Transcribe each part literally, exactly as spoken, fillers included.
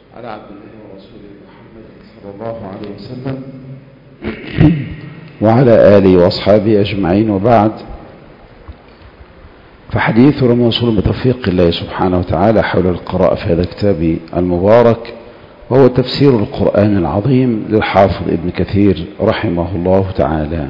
على عبد الله ورسوله محمد صلى الله عليه وسلم وعلى آله وأصحابه أجمعين، وبعد، فحديثنا موصول بتوفيق الله سبحانه وتعالى حول القراءة في هذا الكتاب المبارك، وهو تفسير القرآن العظيم للحافظ ابن كثير رحمه الله تعالى.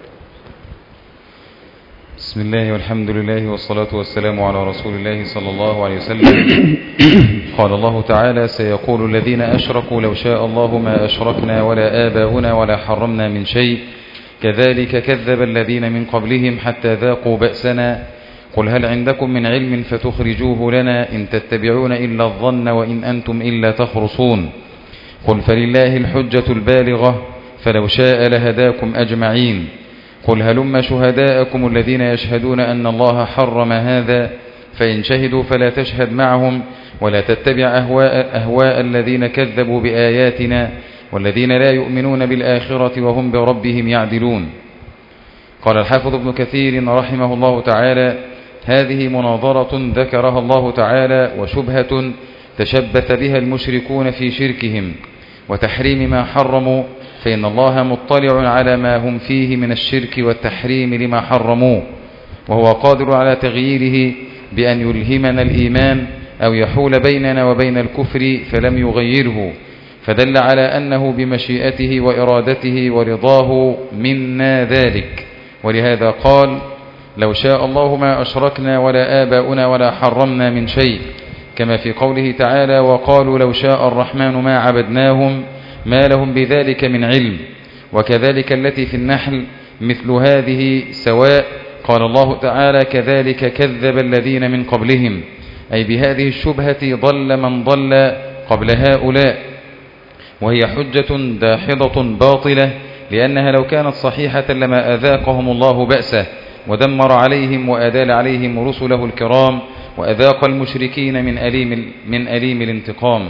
بسم الله والحمد لله والصلاة والسلام على رسول الله صلى الله عليه وسلم. قال الله تعالى: سيقول الذين أشركوا لو شاء الله ما أشركنا ولا آباؤنا ولا حرمنا من شيء كذلك كذب الذين من قبلهم حتى ذاقوا بأسنا قل هل عندكم من علم فتخرجوه لنا إن تتبعون إلا الظن وإن أنتم إلا تخرصون قل فلله الحجة البالغة فلو شاء لهداكم أجمعين قل هلم شهداءكم الذين يشهدون أن الله حرم هذا فإن شهدوا فلا تشهد معهم ولا تتبع أهواء, أهواء الذين كذبوا بآياتنا والذين لا يؤمنون بالآخرة وهم بربهم يعدلون. قال الحافظ ابن كثير رحمه الله تعالى: هذه مناظرة ذكرها الله تعالى وشبهة تشبث بها المشركون في شركهم وتحريم ما حرموا، فإن الله مطلع على ما هم فيه من الشرك والتحريم لما حرموه، وهو قادر على تغييره بأن يلهمنا الإيمان أو يحول بيننا وبين الكفر فلم يغيره، فدل على أنه بمشيئته وإرادته ورضاه منا ذلك. ولهذا قال: لو شاء الله ما أشركنا ولا آباؤنا ولا حرمنا من شيء، كما في قوله تعالى: وقالوا لو شاء الرحمن ما عبدناهم ما لهم بذلك من علم. وكذلك التي في النحل مثل هذه سواء. قال الله تعالى: كذلك كذب الذين من قبلهم، أي بهذه الشبهة ضل من ضل قبل هؤلاء، وهي حجة داحضة باطلة، لأنها لو كانت صحيحة لما أذاقهم الله بأسه ودمر عليهم وأدال عليهم رسله الكرام وأذاق المشركين من أليم, من أليم الانتقام.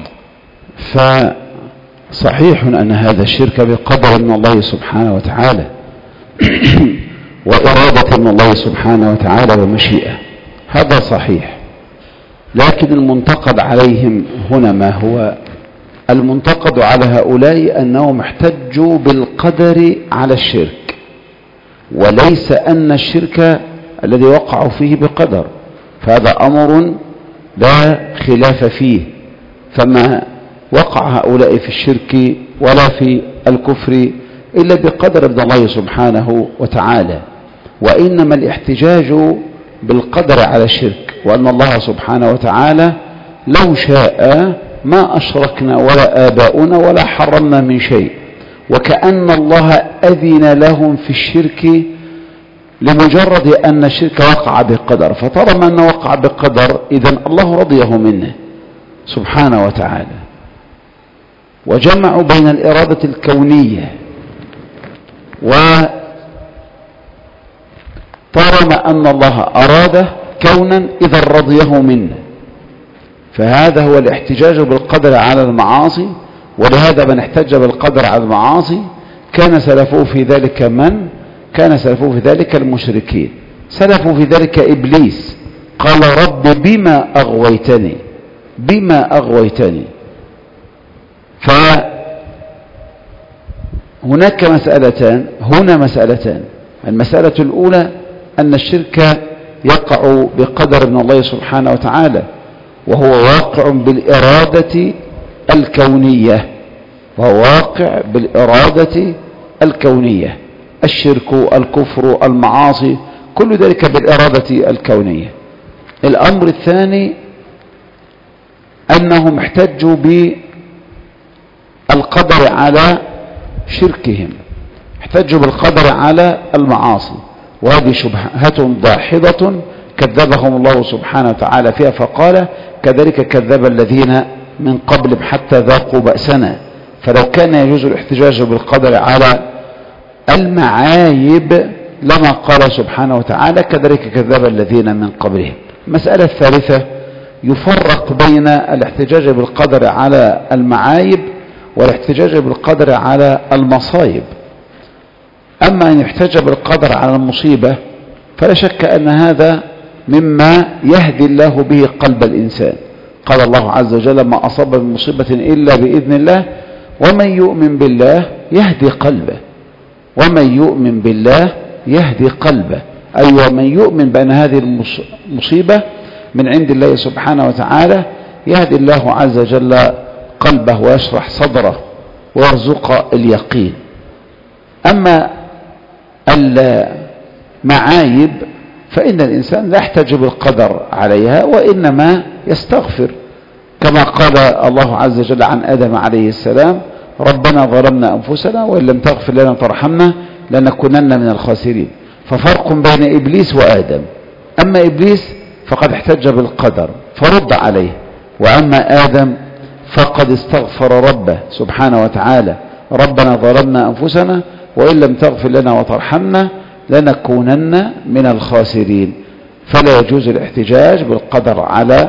فصحيح أن هذا الشرك بقدر من الله سبحانه وتعالى وإرادة من الله سبحانه وتعالى ومشيئة، هذا صحيح. لكن المنتقد عليهم هنا ما هو؟ المنتقد على هؤلاء أنهم احتجوا بالقدر على الشرك، وليس أن الشرك الذي وقعوا فيه بقدر، فهذا أمر لا خلاف فيه. فما وقع هؤلاء في الشرك ولا في الكفر إلا بقدر من الله سبحانه وتعالى، وإنما الاحتجاج بالقدر على الشرك، وأن الله سبحانه وتعالى لو شاء ما أشركنا ولا آباؤنا ولا حرمنا من شيء، وكأن الله أذن لهم في الشرك لمجرد أن الشرك وقع بقدر، فطالما أنه وقع بقدر إذن الله رضيه منه سبحانه وتعالى. وجمعوا بين الإرادة الكونية، وطالما أن الله أراده كونا إذا رضيه منه، فهذا هو الاحتجاج بالقدر على المعاصي. ولهذا من احتج بالقدر على المعاصي كان سلفوه في ذلك من؟ كان سلفوه في ذلك المشركين، سلفوا في ذلك إبليس، قال: رب بما أغويتني بما أغويتني. فهناك مسألتان هنا مسألتان المسألة الأولى أن الشرك يقع بقدر من الله سبحانه وتعالى، وهو واقع بالإرادة الكونية وهو واقع بالإرادة الكونية الشرك، الكفر، المعاصي، كل ذلك بالإرادة الكونية. الأمر الثاني أنهم احتجوا بالقدر على شركهم، احتجوا بالقدر على المعاصي، وهذه شبهة داحضة كذبهم الله سبحانه وتعالى فيها، فقال: كذلك كذب الذين من قبلهم حتى ذاقوا بأسنا. فلو كان يجوز الاحتجاج بالقدر على المعايب لما قال سبحانه وتعالى: كذلك كذب الذين من قبلهم. المسألة الثالثة: يفرق بين الاحتجاج بالقدر على المعايب والاحتجاج بالقدر على المصايب. أما أن يحتج بالقدر على المصيبة فلا شك أن هذا مما يهدي الله به قلب الإنسان. قال الله عز وجل ما أصاب من مصيبة إلا بإذن الله ومن يؤمن بالله يهدي قلبه ومن يؤمن بالله يهدي قلبه أي أيوة ومن يؤمن بأن هذه المصيبة من عند الله سبحانه وتعالى يهدي الله عز وجل قلبه ويشرح صدره ويرزق اليقين. أما المعايب فإن الإنسان لا يحتج بالقدر عليها وإنما يستغفر كما قال الله عز وجل عن آدم عليه السلام ربنا ظلمنا أنفسنا وإن لم تغفر لنا وترحمنا لنكونن من الخاسرين. ففرق بين إبليس وآدم، أما إبليس فقد احتج بالقدر فرد عليه، وأما آدم فقد استغفر ربه سبحانه وتعالى ربنا ظلمنا أنفسنا وإن لم تغفر لنا وترحمنا لنكونن من الخاسرين. فلا يجوز الاحتجاج بالقدر على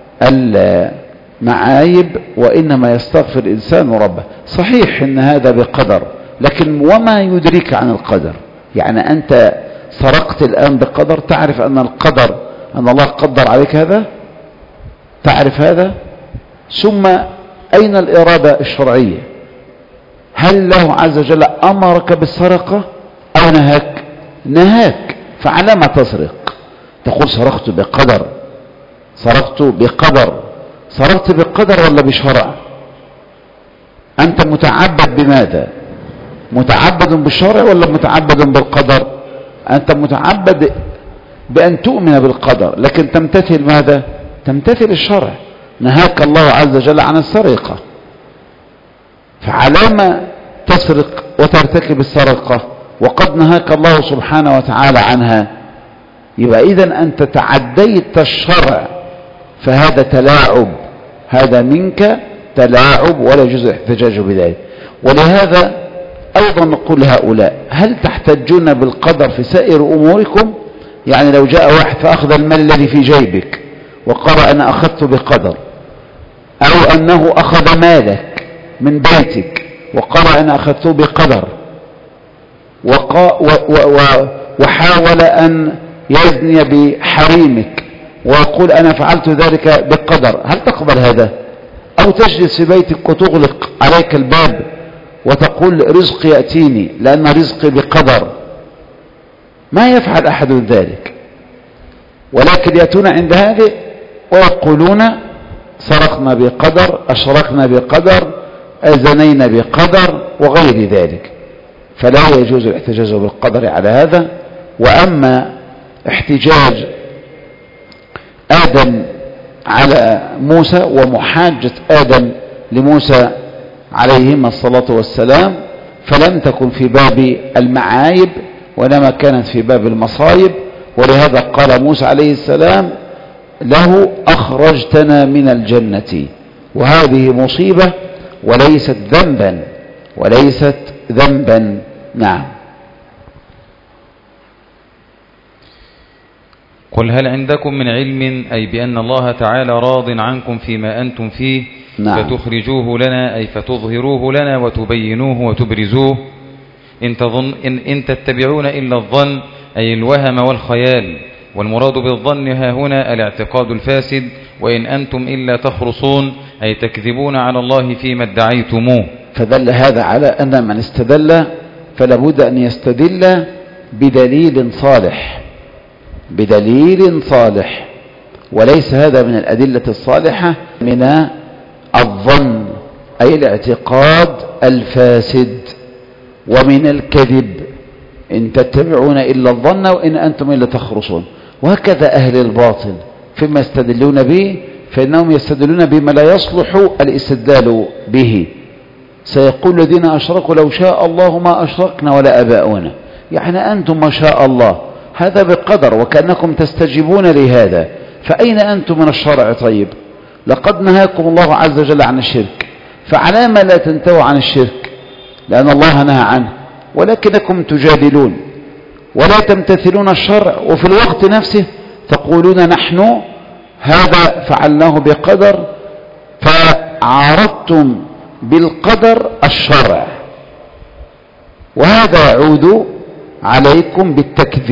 المعايب وإنما يستغفر الإنسان ربه. صحيح إن هذا بقدر، لكن وما يدرك عن القدر؟ يعني أنت سرقت الآن بقدر، تعرف أن القدر أن الله قدر عليك هذا، تعرف هذا؟ ثم أين الإرادة الشرعية؟ هل الله عز وجل أمرك بالسرقة أو نهاك؟ نهاك، فعلى ما تسرق؟ تقول سرقت بقدر، سرقت بقدر، سرقت بقدر ولا بشرع؟ أنت متعبد بماذا؟ متعبد بالشرع ولا متعبد بالقدر؟ أنت متعبد بأن تؤمن بالقدر، لكن تمتثل ماذا؟ تمتثل الشرع. نهاك الله عز وجل عن السرقة، فعلامة تسرق وترتكب السرقة وقد نهاك الله سبحانه وتعالى عنها؟ يبقى إذن أنت تعديت الشرع، فهذا تلاعب، هذا منك تلاعب ولا يجوز الاحتجاج بذلك. ولهذا أيضا نقول لهؤلاء هل تحتجون بالقدر في سائر أموركم؟ يعني لو جاء واحد فأخذ المال الذي في جيبك وقال أنا أخذت بقدر، أو أنه أخذ مالك من بيتك وقال أنا أخذته بقدر، وقا و و و وحاول أن يزني بحريمك ويقول أنا فعلت ذلك بقدر، هل تقبل هذا؟ أو تجلس في بيتك وتغلق عليك الباب وتقول رزقي يأتيني لأن رزقي بقدر؟ ما يفعل أحد ذلك، ولكن يأتون عند هذه ويقولون سرقنا بقدر، أشركنا بقدر، أزنينا بقدر وغير ذلك. فلا يجوز الاحتجاج بالقدر على هذا. وأما احتجاج آدم على موسى ومحاجة آدم لموسى عليهما الصلاة والسلام فلم تكن في باب المعايب وإنما كانت في باب المصايب. ولهذا قال موسى عليه السلام له أخرجتنا من الجنة، وهذه مصيبة وليست ذنبا، وليست ذنبا. نعم. قل هل عندكم من علم أي بأن الله تعالى راض عنكم فيما أنتم فيه؟ نعم. فتخرجوه لنا أي فتظهروه لنا وتبينوه وتبرزوه. إن, تظن إن, إن تتبعون إلا الظن أي الوهم والخيال، والمراد بالظن ها هنا الاعتقاد الفاسد. وإن أنتم إلا تخرصون أي تكذبون على الله فيما ادعيتموه. فدل هذا على أن من استدل فلا بد أن يستدل بدليل صالح، بدليل صالح، وليس هذا من الأدلة الصالحة من الظن أي الاعتقاد الفاسد، ومن الكذب إن تتبعون إلا الظن وإن أنتم إلا تخرصون. وهكذا أهل الباطل فيما يستدلون به فإنهم يستدلون بما لا يصلح الاستدلال به. سيقول الذين أشركوا لو شاء الله ما أشركنا ولا أباؤنا، يعني أنتم ما شاء الله، هذا بقدر وكأنكم تستجيبون لهذا، فأين أنتم من الشرع؟ طيب لقد نهاكم الله عز وجل عن الشرك، فعلى ما لا تنتهوا عن الشرك لأن الله نهى عنه، ولكنكم تجادلون ولا تمتثلون الشرع، وفي الوقت نفسه تقولون نحن هذا فعلناه بقدر، فعارضتم بالقدر الشرع، وهذا يعود عليكم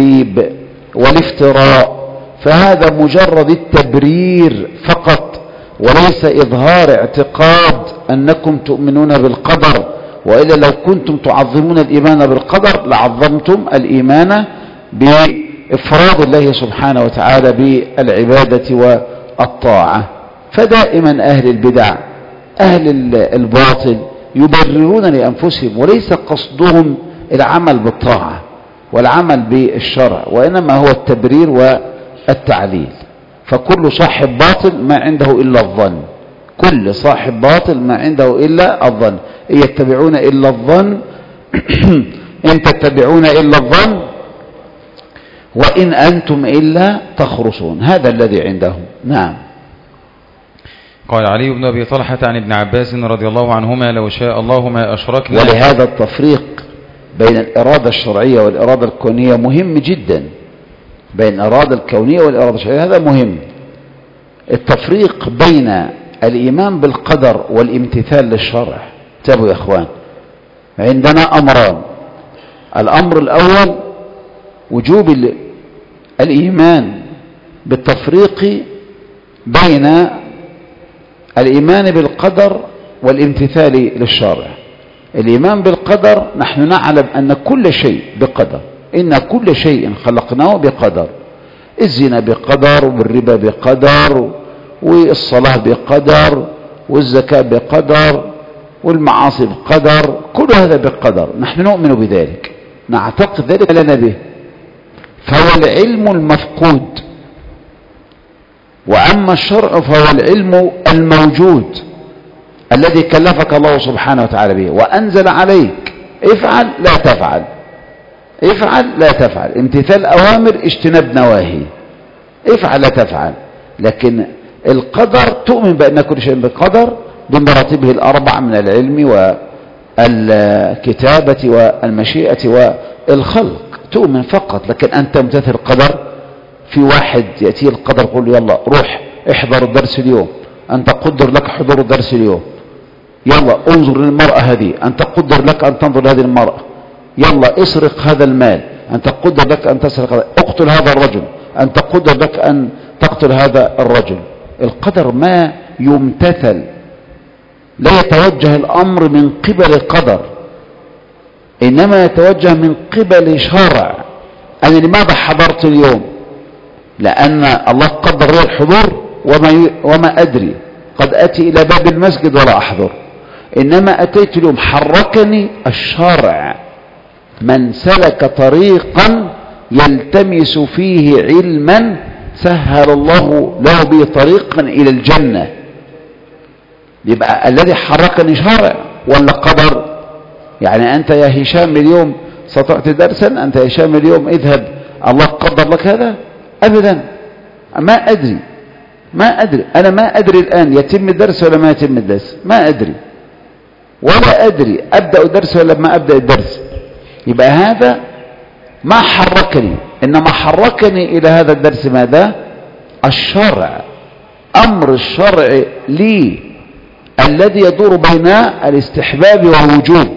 بالتكذيب والافتراء، فهذا مجرد التبرير فقط، وليس إظهار اعتقاد أنكم تؤمنون بالقدر، وإلا لو كنتم تعظمون الإيمان بالقدر لعظمتم الإيمان بإفراد الله سبحانه وتعالى بالعبادة والطاعة. فدائما أهل البدع أهل الباطل يبررون لأنفسهم، وليس قصدهم العمل بالطاعة والعمل بالشرع، وإنما هو التبرير والتعليل. فكل صاحب باطل ما عنده إلا الظن، كل صاحب باطل ما عنده إلا الظن. إن يتبعون إلا الظن إن تتبعون إلا الظن وإن أنتم إلا تخرصون. هذا الذي عندهم. نعم. قال علي بن أبي طلحة عن ابن عباس رضي الله عنهما لو شاء الله ما أشركنا. ولهذا التفريق بين الإرادة الشرعية والإرادة الكونية مهم جدا، بين الإرادة الكونية والإرادة الشرعية هذا مهم. التفريق بين الإيمان بالقدر والامتثال للشرع. انتبهوا يا إخوان، عندنا أمران. الأمر الأول وجوب الإيمان بالتفريق بين الإيمان بالقدر والامتثال للشرع. الإيمان بالقدر، نحن نعلم أن كل شيء بقدر، إن كل شيء خلقناه بقدر. الزنا بقدر، والربا بقدر، والصلاة بقدر، والزكاة بقدر، والمعاصي بقدر، كل هذا بقدر. نحن نؤمن بذلك، نعتقد ذلك لنا به. فهو العلم المفقود. وأما الشرع فهو العلم الموجود الذي كلفك الله سبحانه وتعالى به وأنزل عليك. افعل لا تفعل، افعل لا تفعل، امتثال أوامر، اجتناب نواهي، افعل لا تفعل. لكن القدر تؤمن بأن كل شيء بقدر بمراتبه الأربع من العلم والكتابة والمشيئة والخلق، تؤمن فقط. لكن أن تمتثل القدر، في واحد يأتيه القدر يقول له يلا روح احضر الدرس اليوم، أنت قدر لك حضور الدرس اليوم. يلا انظر للمرأة هذه، أنت قدر لك أن تنظر لهذه المرأة. يلا اسرق هذا المال، أنت قدر لك أن تسرق هذا. اقتل هذا الرجل، أنت قدر لك أن تقتل هذا الرجل. القدر ما يمتثل، لا يتوجه الأمر من قبل القدر، إنما يتوجه من قبل شرع. أنا لماذا حضرت اليوم؟ لأن الله قدر لي الحضور وما, وما أدري، قد أتي إلى باب المسجد ولا أحضر، إنما أتيت اليوم حركني الشرع. من سلك طريقا يلتمس فيه علما سهل الله له به طريقا إلى الجنة. يبقى الذي حركني شرع ولا قدر؟ يعني أنت يا هشام اليوم ستعطي درسا، أنت يا هشام اليوم اذهب، الله قدر لك هذا؟ أبدا، ما أدري ما أدري أنا ما أدري الآن يتم الدرس ولا ما يتم الدرس، ما أدري ولا أدري أبدأ الدرس ولا ما أبدأ الدرس. يبقى هذا ما حركني، إنما حركني إلى هذا الدرس ماذا؟ الشرع، أمر الشرع لي الذي يدور بين الاستحباب والوجوب.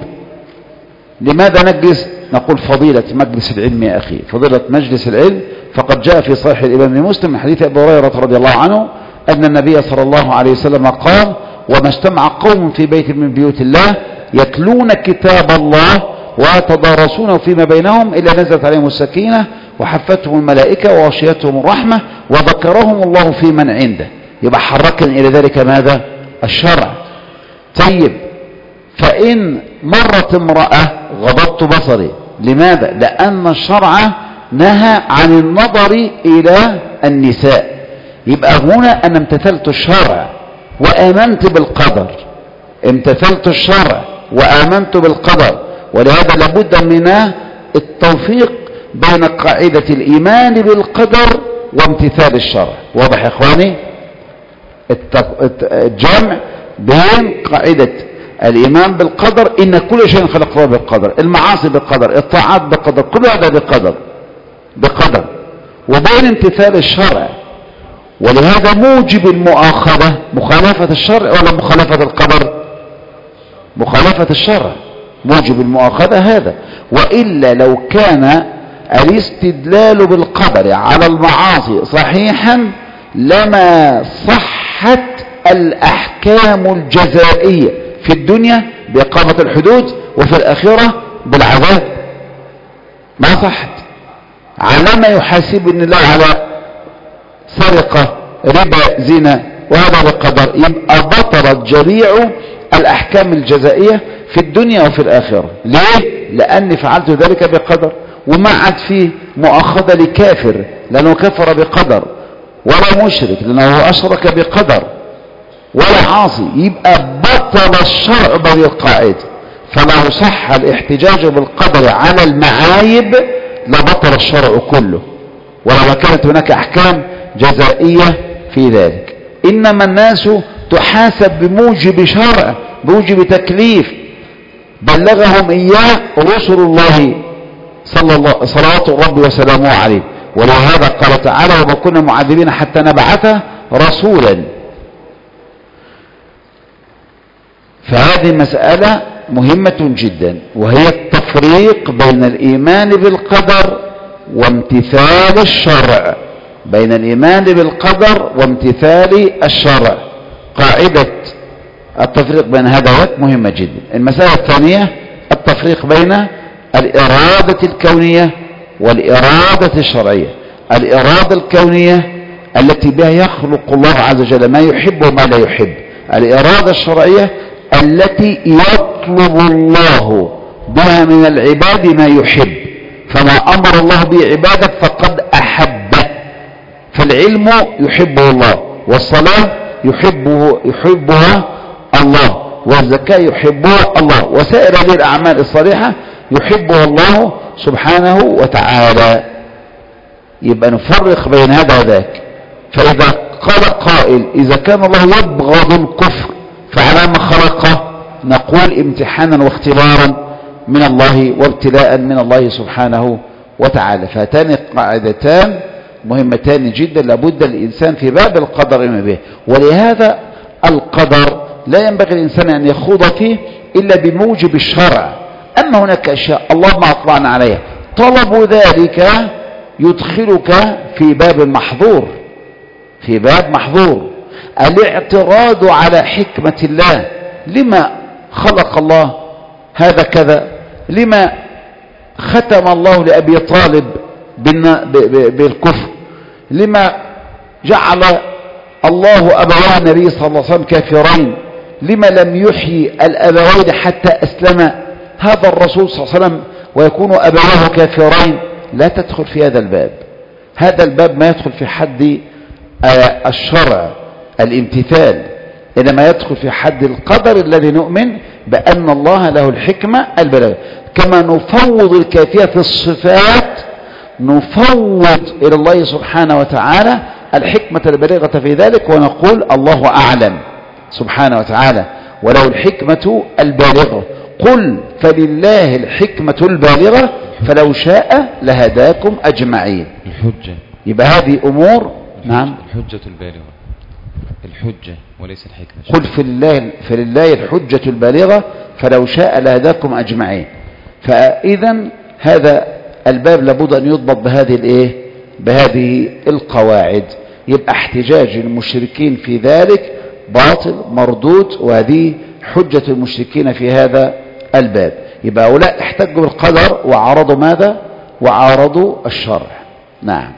لماذا نجلس؟ نقول فضيلة مجلس العلم يا أخي، فضيلة مجلس العلم. فقد جاء في صحيح الإمام مسلم من حديث أبي هريرة رضي الله عنه أن النبي صلى الله عليه وسلم قال: وما اجتمع قوم في بيت من بيوت الله يتلون كتاب الله ويتدارسونه فيما بينهم إلا نزلت عليهم السكينة وحفتهم الملائكة وغشيتهم الرحمة وذكرهم الله في من عنده. يبقى حركني إلى ذلك ماذا؟ الشرع. طيب، فإن مرت امرأة غضضت بصري. لماذا؟ لأن الشرع نهى عن النظر إلى النساء. يبقى هنا أنا امتثلت الشرع وآمنت بالقدر، امتثلت الشرع وآمنت بالقدر. ولهذا لابد من التوفيق بين قاعدة الإيمان بالقدر وامتثال الشرع. واضح يا إخواني؟ الجمع بين قاعدة الإيمان بالقدر، إن كل شيء خلقه بالقدر، المعاصي بالقدر، الطاعات بالقدر، كل هذا بقدر بقدر وبين امتثال الشرع. ولهذا موجب المؤاخذة مخالفة الشرع ولا مخالفة القدر؟ مخالفة الشرع موجب المؤاخذة هذا. وإلا لو كان الاستدلال بالقدر على المعاصي صحيحا لما صحت الأحكام الجزائية في الدنيا بإقامة الحدود وفي الآخرة بالعذاب. ما صحت. على ما يحاسبني الله على سرقة ربا زنا وهذا بقدر، يبقى بطلت جميع الأحكام الجزائية في الدنيا وفي الآخرة. ليه؟ لأني فعلت ذلك بقدر، وما عاد فيه مؤاخذة لكافر لأنه كفر بقدر، ولا مشرك لأنه أشرك بقدر، ولا عاصي. يبقى بطل الشرع بهذه القاعدة. فلو صح الاحتجاج بالقدر على المعايب لبطل الشرع كله، ولما كانت هناك أحكام جزائية في ذلك. إنما الناس تحاسب بموجب شرع، بموجب تكليف بلغهم إياه رسل الله صلى الله صلوات ربي وسلامه عليه. ولهذا قال تعالى: وما كنا معذبين حتى نبعث رسولا. فهذه مسألة مهمة جدا، وهي التفريق بين الإيمان بالقدر وامتثال الشرع، بين الإيمان بالقدر وامتثال الشرع. قاعدة التفريق بين هذا مهمة جدا. المسألة الثانية التفريق بين الإرادة الكونية والإرادة الشرعية. الإرادة الكونية التي بها يخلق الله عز وجل ما يحب وما لا يحب. الإرادة الشرعية التي يطلب الله بها من العباد ما يحب، فما أمر الله به عباده فقد أحبه. فالعلم يحبه الله، والصلاة يحبه يحبها الله، والزكاة يحبها الله، وسائر هذه الأعمال الصالحة يحبها الله سبحانه وتعالى. يبقى نفرق بين هذا وذاك. فإذا قال قائل: إذا كان الله يبغض الكفر فعلى ما خلقه؟ نقول: امتحانا واختبارا من الله وابتلاء من الله سبحانه وتعالى. فهاتان قاعدتان مهمتان جدا لابد الإنسان في باب القدر إما به. ولهذا القدر لا ينبغي الإنسان أن يخوض فيه إلا بموجب الشرع. أما هناك أشياء الله ما أطلعنا عليها طلب ذلك يدخلك في باب محظور، في باب محظور. الاعتراض على حكمة الله، لما خلق الله هذا كذا؟ لما ختم الله لأبي طالب بالكفر؟ لما جعل الله أبواه النبي صلى الله عليه وسلم كافرين؟ لما لم يحيي الأبوين حتى أسلم هذا الرسول صلى الله عليه وسلم ويكون أبواه كافرين؟ لا تدخل في هذا الباب. هذا الباب ما يدخل في حد الشرع الامتثال، إنما يدخل في حد القدر الذي نؤمن بأن الله له الحكمة البالغة. كما نفوض الكيفية في الصفات نفوض إلى الله سبحانه وتعالى الحكمة البالغة في ذلك، ونقول الله أعلم سبحانه وتعالى وله الحكمة البالغة. قل فلله الحكمة البالغة فلو شاء لهداكم أجمعين. الحجة. يبقى هذه أمور. نعم. الحجة البالغة، الحجة وليس الحكمة. قل فلله, فلله الحجة البالغة فلو شاء لهداكم أجمعين. فإذا هذا الباب لابد أن يضبط بهذه الإيه؟ بهذه القواعد. يبقى احتجاج المشركين في ذلك باطل مردود، وهذه حجة المشركين في هذا الباب. يبقى هؤلاء احتجوا بالقدر وعارضوا ماذا؟ وعارضوا الشرع. نعم.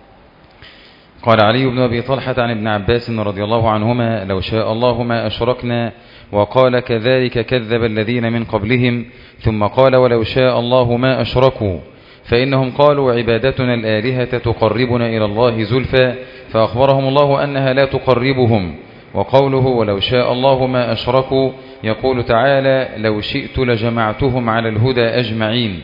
قال علي بن أبي طلحة عن ابن عباس رضي الله عنهما: لو شاء الله ما أشركنا. وقال: كذلك كذب الذين من قبلهم. ثم قال: ولو شاء الله ما أشركوا، فإنهم قالوا عبادتنا الآلهة تقربنا إلى الله زلفى، فأخبرهم الله أنها لا تقربهم. وقوله: ولو شاء الله ما أشركوا، يقول تعالى: لو شئت لجمعتهم على الهدى أجمعين.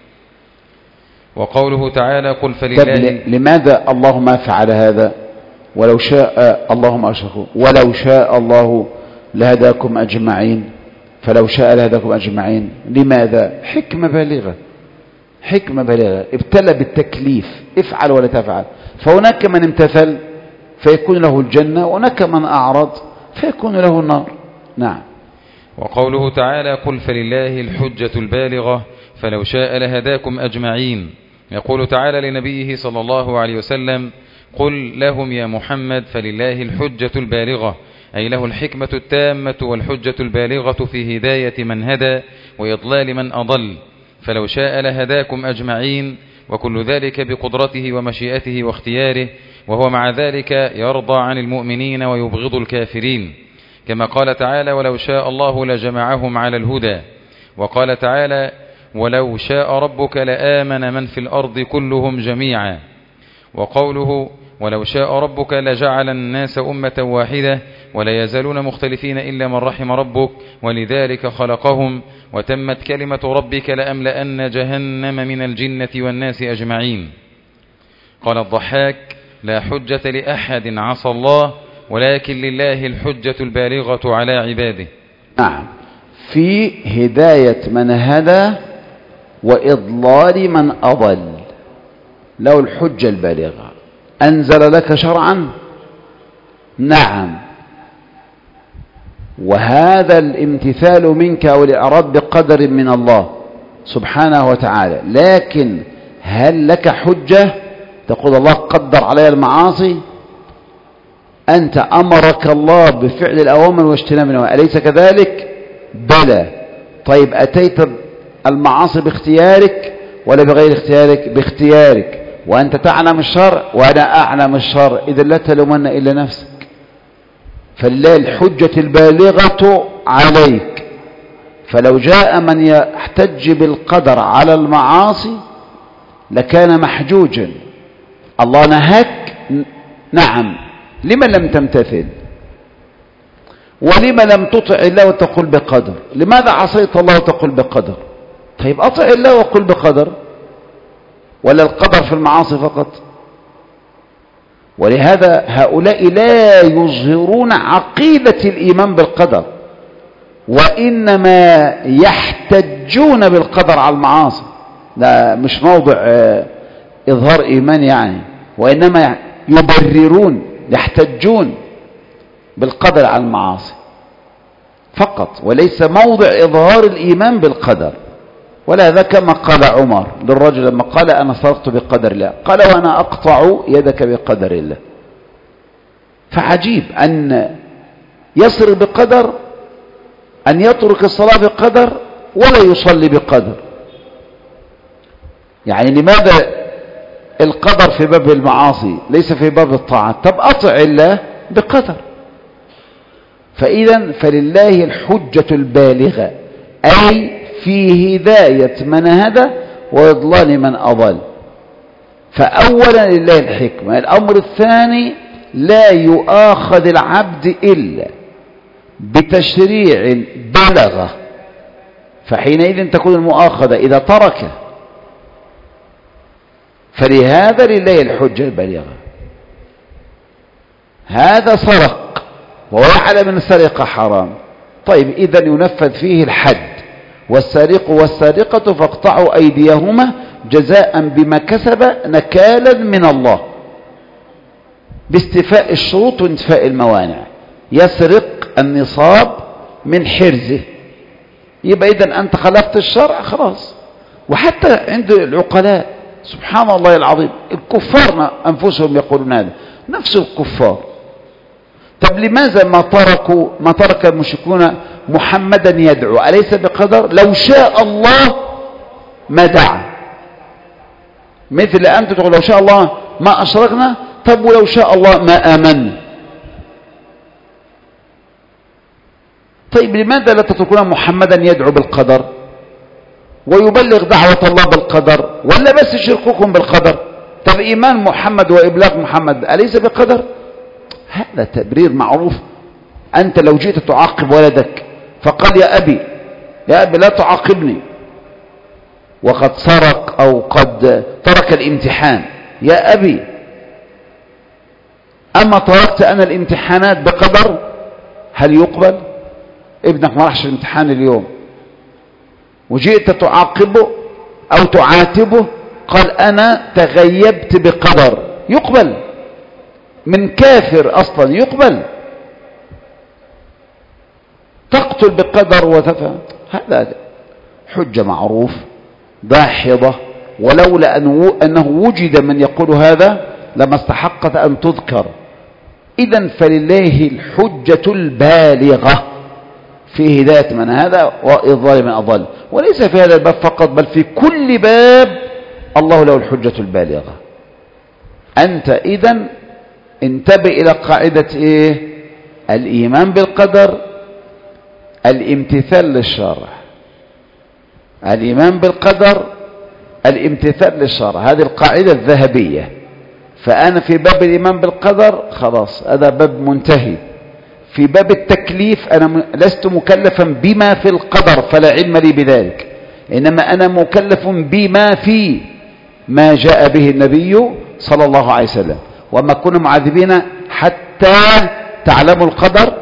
وقوله تعالى: قل فلله. لماذا الله ما فعل هذا؟ ولو شاء الله ما أشركوا، ولو شاء الله لهداكم أجمعين، فلو شاء لهداكم أجمعين. لماذا؟ حكمة بالغة، حكمة بالغة. ابتلى بالتكليف، افعل ولا تفعل. فهناك من امتثل فيكون له الجنة، وهناك من أعرض فيكون له النار. نعم. وقوله تعالى: قل فلله الحجة البالغة فلو شاء لهداكم أجمعين. يقول تعالى لنبيه صلى الله عليه وسلم: قل لهم يا محمد فلله الحجة البالغة، أي له الحكمة التامة والحجة البالغة في هداية من هدى وإضلال من أضل، فلو شاء لهداكم أجمعين، وكل ذلك بقدرته ومشيئته واختياره، وهو مع ذلك يرضى عن المؤمنين ويبغض الكافرين، كما قال تعالى: ولو شاء الله لجمعهم على الهدى. وقال تعالى: ولو شاء ربك لآمن من في الأرض كلهم جميعا. وقوله: ولو شاء ربك لجعل الناس أمة واحدة ولا يزالون مختلفين إلا من رحم ربك ولذلك خلقهم وتمت كلمة ربك لأملأن جهنم من الجنة والناس أجمعين. قال الضحاك: لا حجة لأحد عصى الله ولكن لله الحجة البالغة على عباده. نعم، في هداية من هدى وإضلال من أضل له الحجة البالغة. أنزل لك شرعا، نعم، وهذا الامتثال منك والإعراض بقدر من الله سبحانه وتعالى، لكن هل لك حجة تقول الله قدر علي المعاصي؟ أنت أمرك الله بفعل الأوامر واجتناب النواهي، أليس كذلك؟ بلى. طيب أتيت المعاصي باختيارك ولا بغير اختيارك؟ باختيارك، وأنت تعلم الشر وأنا أعلم الشر، إذا لا تلومن إلا نفسك. فلله الحجة البالغة عليك. فلو جاء من يحتج بالقدر على المعاصي لكان محجوجا. الله نهاك، نعم، لما لم تمتثل؟ ولما لم تطع الله وتقول بقدر؟ لماذا عصيت الله وتقول بقدر؟ طيب أطع الله وقل بقدر، ولا القدر في المعاصي فقط؟ ولهذا هؤلاء لا يظهرون عقيدة الإيمان بالقدر، وإنما يحتجون بالقدر على المعاصي. لا، مش موضع إظهار إيمان يعني، وإنما يبررون، يحتجون بالقدر على المعاصي فقط، وليس موضع إظهار الإيمان بالقدر. ولهذا كما قال عمر للرجل لما قال: أنا سرقت بقدر الله، قال: وأنا أقطع يدك بقدر الله. فعجيب أن يسرق بقدر، أن يترك الصلاة بقدر ولا يصلي بقدر. يعني لماذا القدر في باب المعاصي ليس في باب الطاعات؟ طب أطع الله بقدر. فإذا فلله الحجة البالغة، أي في هداية من هدى وإضلال من أضل. فأولا لله الحكمة. الأمر الثاني: لا يؤاخذ العبد إلا بتشريع بلغه، فحينئذ تكون المؤاخذة إذا ترك. فلهذا لله الحجة البالغة. هذا سرق وهو يعلم أن السرقة حرام، طيب إذن ينفذ فيه الحد: والسارق والسارقة فاقطعوا أيديهما جزاء بما كسب نكالا من الله، باستيفاء الشروط وانتفاء الموانع. يسرق النصاب من حرزه، يبقى إذن أنت خالفت الشرع خلاص. وحتى عند العقلاء سبحان الله العظيم، الكفار أنفسهم يقولون هذا، نفس الكفار. طب لماذا ما تركوا ما ترك المشركون محمدا يدعو؟ أليس بقدر؟ لو شاء الله ما دعا. مثل أنت تقول لو شاء الله ما أشركنا، طب ولو شاء الله ما آمنا. طيب لماذا لا تتركون محمدا يدعو بالقدر ويبلغ دعوة الله بالقدر، ولا بس شرككم بالقدر؟ طب إيمان محمد وإبلاغ محمد أليس بقدر؟ هذا تبرير معروف. أنت لو جئت تعاقب ولدك فقال: يا أبي يا أبي لا تعاقبني، وقد سرق أو قد ترك الامتحان، يا أبي أما تركت أنا الامتحانات بقدر، هل يقبل؟ ابنك ما راحش الامتحان اليوم وجئت تعاقبه أو تعاتبه، قال: أنا تغيبت بقدر، يقبل؟ من كافر أصلا يقبل؟ تقتل بقدر وتفهم، هذا حجة معروف داحضة، ولولا أنه وجد من يقول هذا لما استحقت أن تذكر. إذن فلله الحجة البالغة في هداية من هذا وإضلال من أضل. وليس في هذا الباب فقط بل في كل باب الله له الحجة البالغة. أنت إذن انتبه إلى قاعدة إيه؟ الإيمان بالقدر، الامتثال للشرع. الإيمان بالقدر، الامتثال للشرع، هذه القاعدة الذهبية. فأنا في باب الإيمان بالقدر خلاص هذا باب منتهي. في باب التكليف أنا لست مكلفا بما في القدر فلا علم لي بذلك، إنما أنا مكلف بما في ما جاء به النبي صلى الله عليه وسلم. وما كنا معذبين حتى تعلموا القدر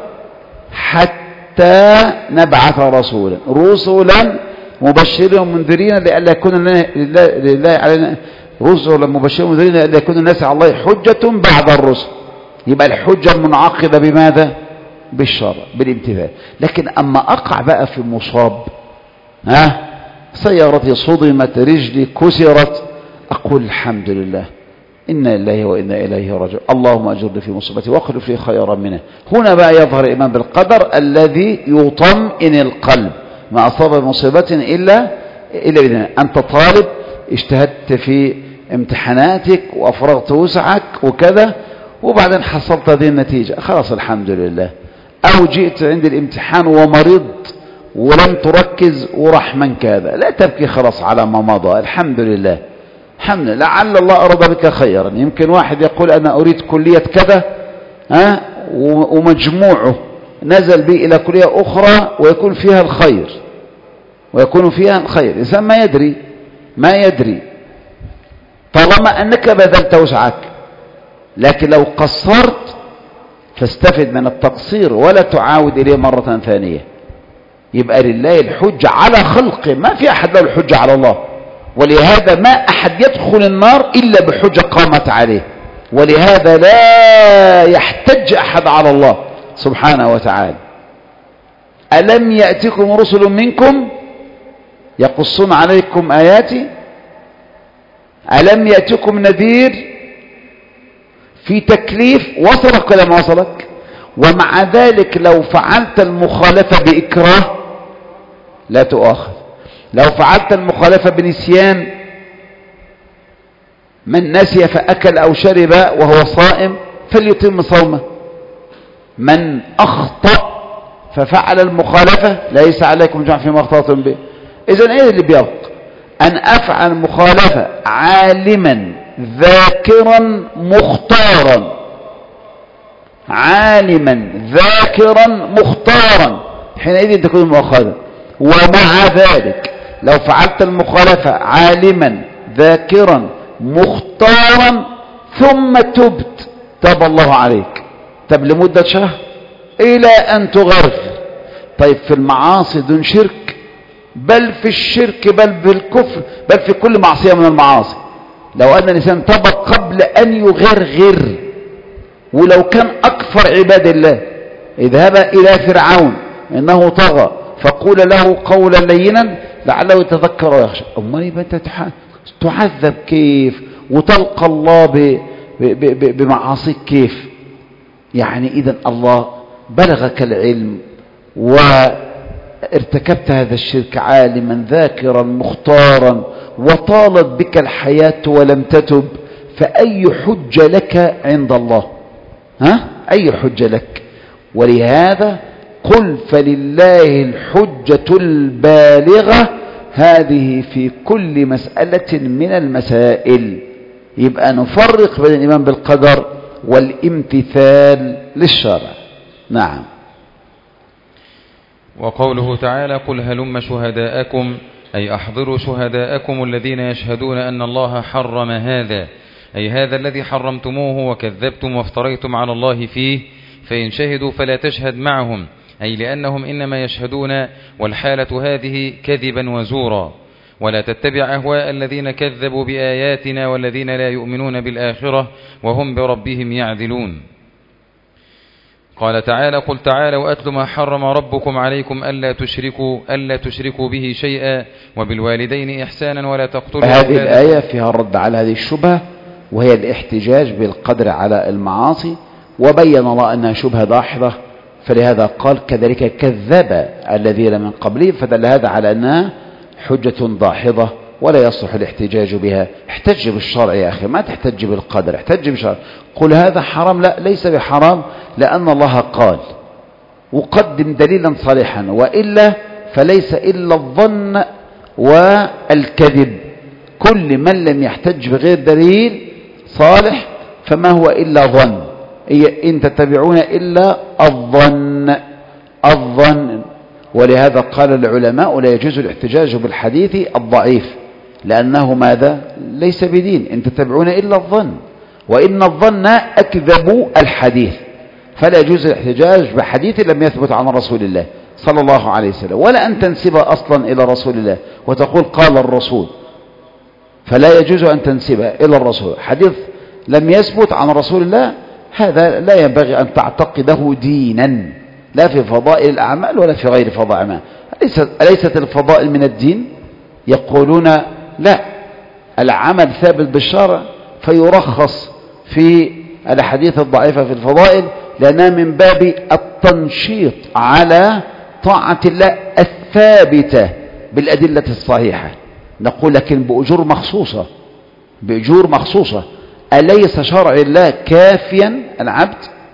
حتى نبعث رسولا رسلا مبشرين ومنذرين لئلا يكون لله علينا رسلا مبشرين ومنذرين لئلا يكون الناس على الله حجة بعد الرسل. يبقى الحجة المنعقدة بماذا؟ بالشرع، بالامتثال. لكن أما أقع بقى في مصاب، ها سيارتي صدمت، رجلي كسرت، أقول الحمد لله إنا لله وإنا إليه راجعون، اللهم أجرني في مصيبتي واخلف لي خيرا منها. هنا بقى يظهر الإيمان بالقدر الذي يطمئن القلب، ما أصاب مصيبة إلا إلا بإذن. أنت طالب اجتهدت في امتحاناتك وأفرغت وسعك وكذا، وبعدين حصلت هذه النتيجة، خلاص الحمد لله. أو جئت عند الامتحان ومرضت ولم تركز وراح منك هذا، لا تبكي خلاص على ما مضى، الحمد لله الحمد لله، لعل الله أراد بك خيرا. يمكن واحد يقول أنا أريد كلية كذا، ها، ومجموعه نزل بي إلى كلية أخرى ويكون فيها الخير، ويكون فيها الخير. إذا ما يدري ما يدري طالما أنك بذلت وسعك. لكن لو قصرت فاستفد من التقصير ولا تعاود إليه مرة ثانية. يبقى لله الحجة على خلقه، ما في أحد له الحجة على الله. ولهذا ما أحد يدخل النار إلا بحجة قامت عليه، ولهذا لا يحتج أحد على الله سبحانه وتعالى. ألم يأتكم رسل منكم يقصون عليكم آياتي، ألم يأتكم نذير، في تكليف وصلك ولا ما وصلك؟ ومع ذلك لو فعلت المخالفة بإكراه لا تؤاخذ، لو فعلت المخالفة بنسيان، من نسي فأكل أو شرب وهو صائم فليتم صومه، من أخطأ ففعل المخالفة ليس عليكم جمع فيما اخطأتم به. إذن إيه اللي بيبقى؟ أن أفعل مخالفة عالما ذاكرا مختارا، عالما ذاكرا مختارا، حينئذ تكون مؤاخذا. ومع ذلك لو فعلت المخالفة عالما ذاكرا مختارا ثم تبت تاب الله عليك، تب لمدة شهر إلى أن تغرغر. طيب في المعاصي دون شرك، بل في الشرك، بل بالكفر، بل في كل معصية من المعاصي. لو أن الإنسان تاب قبل أن يغرغر، ولو كان أكفر عباد الله، اذهب إلى فرعون إنه طغى فقول له قولا لينا لعله يتذكر ويخشى. أمال يبقى أنت تعذب كيف وتلقى الله بمعاصيك كيف؟ يعني إذن الله بلغك العلم وارتكبت هذا الشرك عالما ذاكرا مختارا، وطالت بك الحياة ولم تتب، فأي حجة لك عند الله؟ ها؟ أي حجة لك؟ ولهذا قل فلله الحجة البالغة، هذه في كل مسألة من المسائل. يبقى نفرق بين الإيمان بالقدر والامتثال للشرع. نعم. وقوله تعالى قل هلم شهداءكم، أي أحضروا شهداءكم الذين يشهدون أن الله حرم هذا، أي هذا الذي حرمتموه وكذبتم وافتريتم على الله فيه، فإن شهدوا فلا تشهد معهم، أي لأنهم إنما يشهدون والحالة هذه كذبا وزورا. ولا تتبع أهواء الذين كذبوا بآياتنا والذين لا يؤمنون بالآخرة وهم بربهم يعدلون. قال تعالى قل تعالوا أتل ما حرم ربكم عليكم ألا تشركوا, ألا تشركوا به شيئا وبالوالدين إحسانا ولا تقتلوا. هذه الآية فيها الرد على هذه الشبهة، وهي الاحتجاج بالقدر على المعاصي وبين الله أنها شبهة داحضة، فلهذا قال كذلك كذب الذين من قبلهم، فدل هذا على أنها حجة داحضة ولا يصلح الاحتجاج بها. احتج بالشرع يا أخي، ما تحتج بالقدر، احتج بالشرع. قل هذا حرام، لا ليس بحرام، لأن الله قال، وقدم دليلا صالحا، وإلا فليس إلا الظن والكذب. كل من لم يحتج بغير دليل صالح فما هو إلا ظن، إن تتبعون إلا الظن الظن. ولهذا قال العلماء لا يجوز الاحتجاج بالحديث الضعيف، لأنه ماذا؟ ليس بدين، إن تتبعون إلا الظن، وإن الظن أكذب الحديث، فلا يجوز الاحتجاج بحديث لم يثبت عن رسول الله صلى الله عليه وسلم، ولا أن تنسب أصلا إلى رسول الله وتقول قال الرسول، فلا يجوز أن تنسب إلى الرسول حديث لم يثبت عن رسول الله. هذا لا ينبغي أن تعتقده دينا، لا في فضائل الأعمال ولا في غير فضائل الأعمال. أليست الفضائل من الدين؟ يقولون لا، العمل ثابت بالشرع، فيرخص في الحديث الضعيفة في الفضائل لأنها من باب التنشيط على طاعة الله الثابتة بالأدلة الصحيحة. نقول لكن بأجور مخصوصة، بأجور مخصوصة. أليس شرع الله كافيا العبد؟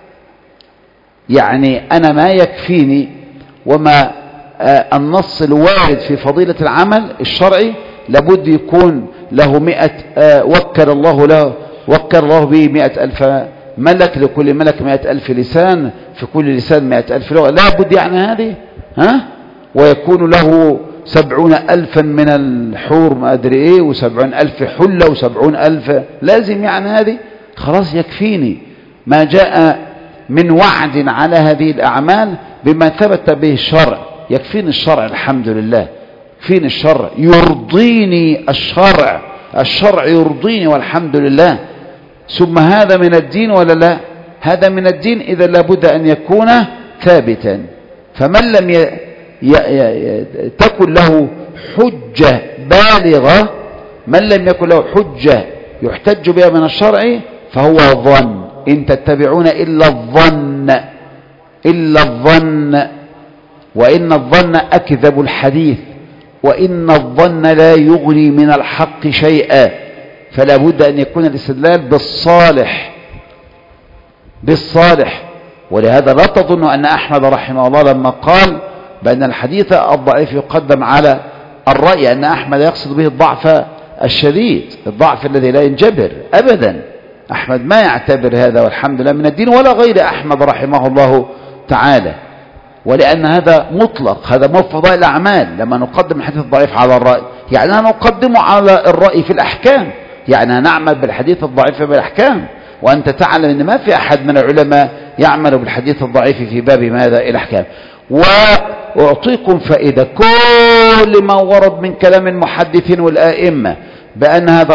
يعني أنا ما يكفيني وما آه النص الوارد في فضيلة العمل الشرعي لابد يكون له مئة آه وكل الله له وكل الله به مئة ألف ملك، لكل ملك مئة ألف لسان، في كل لسان مئة ألف لغة، لابد يعني هذه ها، ويكون له سبعون ألفا من الحور ما أدري إيه، وسبعون ألف حلة، وسبعون ألف، لازم يعني هذه خلاص يكفيني ما جاء من وعد على هذه الأعمال بما ثبت به الشرع. يكفيني الشرع الحمد لله، يكفيني الشرع، يرضيني الشرع، الشرع يرضيني والحمد لله. ثم هذا من الدين ولا لا؟ هذا من الدين، إذا لابد أن يكون ثابتا. فمن لم ي... ي... ي... تكن له حجة بالغة، من لم يكن له حجة يحتج بها من الشرع فهو ظن، إن تتبعون إلا الظن إلا الظن، وإن الظن أكذب الحديث، وإن الظن لا يغني من الحق شيئا. فلا بد أن يكون الاستدلال بالصالح بالصالح. ولهذا لا تظن أن أحمد رحمه الله لما قال بأن الحديث الضعيف يقدم على الرأي أن أحمد يقصد به الضعف الشديد، الضعف الذي لا ينجبر أبدا. أحمد ما يعتبر هذا والحمد لله من الدين، ولا غير أحمد رحمه الله تعالى، ولأن هذا مطلق، هذا مو فضائل الأعمال. لما نقدم الحديث الضعيف على الرأي يعني نقدمه على الرأي في الأحكام، يعني نعمل بالحديث الضعيف بالأحكام. وأنت تعلم أن ما في أحد من العلماء يعمل بالحديث الضعيف في باب ماذا؟ الأحكام. وأعطيكم فائدة، كل ما ورد من كلام المحدثين والآئمة بأن هذا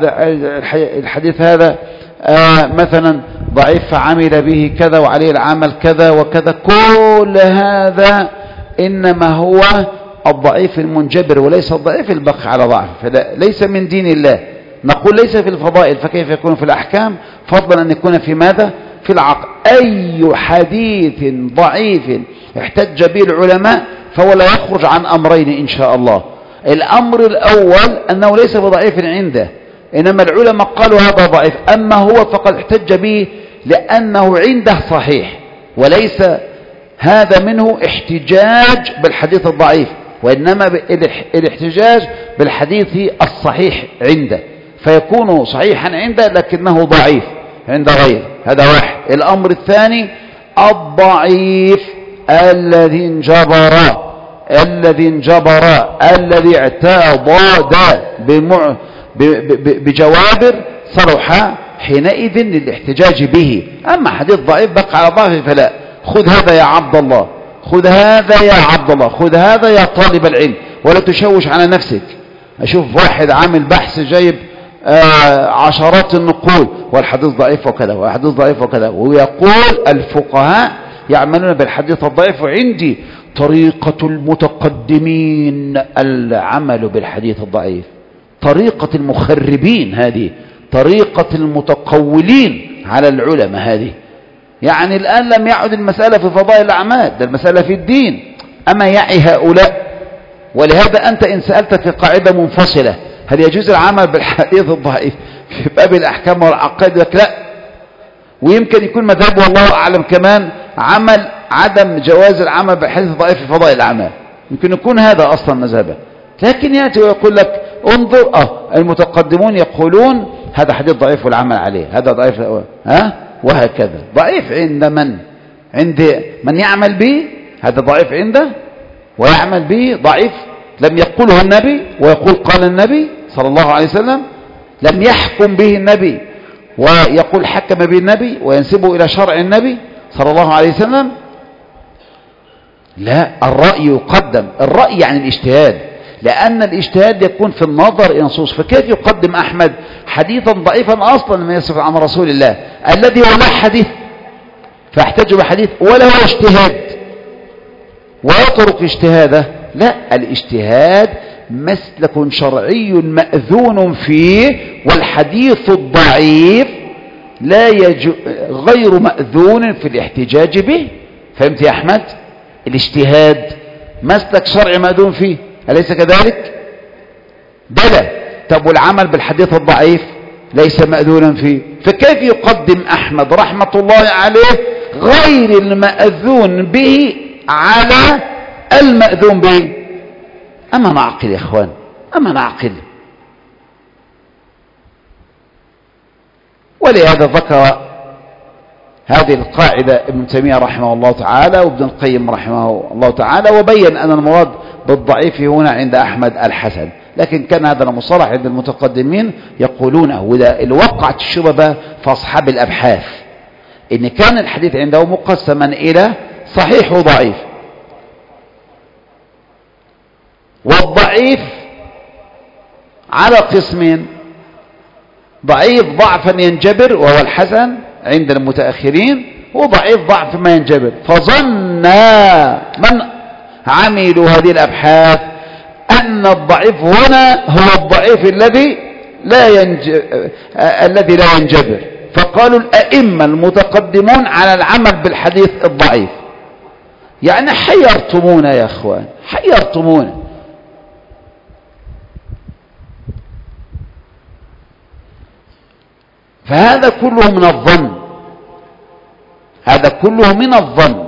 الحديث هذا آه مثلا ضعيف فعمل به كذا وعليه العمل كذا وكذا، كل هذا إنما هو الضعيف المنجبر وليس الضعيف البقي على ضعف، فليس من دين الله. نقول ليس في الفضائل، فكيف يكون في الأحكام؟ فضلا أن يكون في ماذا؟ في العقل. أي حديث ضعيف احتج به العلماء فهو لا يخرج عن أمرين إن شاء الله. الأمر الأول أنه ليس بضعيف عنده، إنما العلماء قالوا هذا ضعيف، أما هو فقد احتج به لأنه عنده صحيح، وليس هذا منه احتجاج بالحديث الضعيف، وإنما الاحتجاج بالحديث الصحيح عنده، فيكون صحيحا عنده لكنه ضعيف عند غيره. هذا واحد. الأمر الثاني الضعيف الذي انجبر الذي انجبر الذي اعتضد بمع بجوابر صلح حينئذ للاحتجاج به. أما حديث ضعيف بقى على ضعفه فلا. خذ هذا يا عبد الله، خذ هذا يا عبد الله، خذ هذا يا طالب العلم، ولا تشوش على نفسك. أشوف واحد عامل بحث جايب آه عشرات النقول والحديث ضعيف وكذا والحديث ضعيف وكذا، ويقول الفقهاء يعملون بالحديث الضعيف، وعندي طريقة المتقدمين العمل بالحديث الضعيف، طريقة المخربين هذه، طريقة المتقولين على العلماء هذه. يعني الآن لم يعد المسألة في فضائل الأعمال، ده المسألة في الدين. أما يعي هؤلاء. ولهذا أنت إن سألت في قاعدة منفصلة هل يجوز العمل بالحديث الضعيف في باب الأحكام والعقائد، لك لا. ويمكن يكون مذهب والله أعلم كمان عمل عدم جواز العمل بالحديث الضعيف في فضائل الأعمال، يمكن يكون هذا أصلا مذهبه. لكن يأتي ويقول لك انظر اه المتقدمون يقولون هذا حديث ضعيف والعمل عليه، هذا ضعيف ها وهكذا. ضعيف عند من؟ عند من يعمل به هذا ضعيف عنده، ويعمل به ضعيف. لم يقوله النبي ويقول قال النبي صلى الله عليه وسلم، لم يحكم به النبي ويقول حكم به النبي وينسبه إلى شرع النبي صلى الله عليه وسلم. لا، الرأي يقدم. الرأي يعني الاجتهاد، لأن الاجتهاد يكون في النظر إلى النصوص. فكيف يقدم أحمد حديثا ضعيفا أصلا لما يصف عن رسول الله الذي هو له حديث، فاحتج بحديث وله اجتهاد ويترك اجتهاده؟ لا، الاجتهاد مسلك شرعي مأذون فيه، والحديث الضعيف لا يج... غير مأذون في الاحتجاج به. فهمت يا أحمد؟ الاجتهاد مسلك شرعي مأذون فيه، أليس كذلك؟ بلى. طب والعمل بالحديث الضعيف ليس مأذونا فيه، فكيف يقدم أحمد رحمة الله عليه غير المأذون به على المأذون به؟ أما نعقل يا إخوان، أما نعقل. ولهذا ذكر هذه القاعدة ابن تيمية رحمه الله تعالى وابن القيم رحمه الله تعالى، وبين أن المراد بالضعيف هنا عند أحمد الحسن، لكن كان هذا المصطلح عند المتقدمين يقولونه. وإذا اللي وقعت الشبهة في أصحاب الأبحاث إن كان الحديث عنده مقسما إلى صحيح وضعيف، والضعيف على قسمين: ضعيف ضعفا ينجبر وهو الحسن عند المتأخرين، وضعيف ضعف ما ينجبر. فظن من عملوا هذه الأبحاث أن الضعيف هنا هو الضعيف الذي لا ينج... الذي لا ينجبر، فقالوا الأئمة المتقدمون على العمل بالحديث الضعيف. يعني حيرتمونا يا أخوان، حيرتمونا. فهذا كله من الظن، هذا كله من الظن.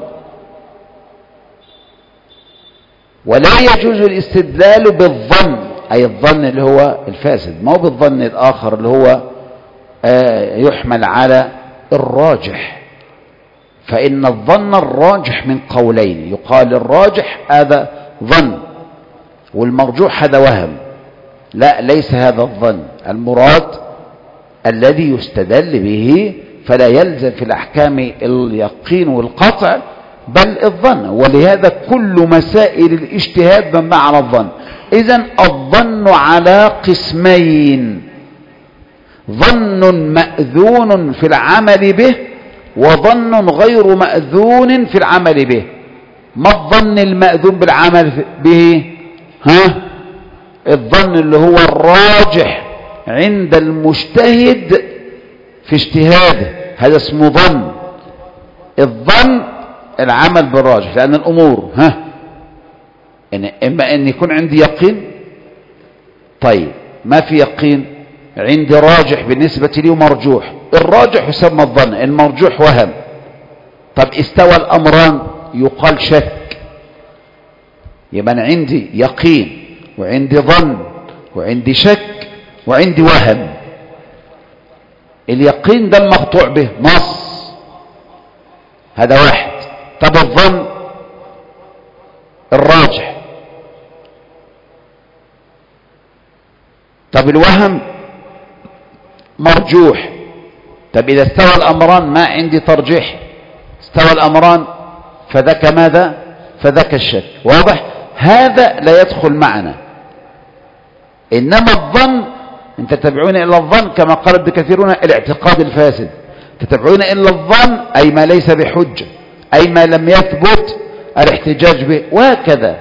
ولا يجوز الاستدلال بالظن، أي الظن اللي هو الفاسد، ما هو بالظن الآخر اللي هو آه يحمل على الراجح. فإن الظن الراجح من قولين: يقال الراجح هذا ظن، والمرجوح هذا وهم. لا، ليس هذا الظن المراد الذي يستدل به، فلا يلزم في الأحكام اليقين والقطع بل الظن. ولهذا كل مسائل الاجتهاد مبنى على الظن. إذن الظن على قسمين: ظن مأذون في العمل به، وظن غير مأذون في العمل به. ما الظن المأذون بالعمل به؟ ها؟ الظن اللي هو الراجح عند المجتهد في اجتهاده، هذا اسمه ظن. الظن العمل بالراجح، لأن الأمور ها إن إما أن يكون عندي يقين، طيب ما في يقين، عندي راجح بالنسبة لي ومرجوح. الراجح يسمى الظن، المرجوح وهم. طب استوى الأمران يقال شك. يبقى أنا عندي يقين وعندي ظن وعندي شك وعندي وهم. اليقين ده المقطوع به نص، هذا واحد. طب الظن الراجح. طب الوهم مرجوح. طب إذا استوى الأمران ما عندي ترجيح، استوى الأمران فذاك ماذا؟ فذاك الشك. واضح؟ هذا لا يدخل معنا. إنما الظن إن تتبعون إلا الظن كما قال ابن كثيرون الاعتقاد الفاسد. تتبعون إلا الظن أي ما ليس بحجة، أي ما لم يثبت الاحتجاج به، وهكذا.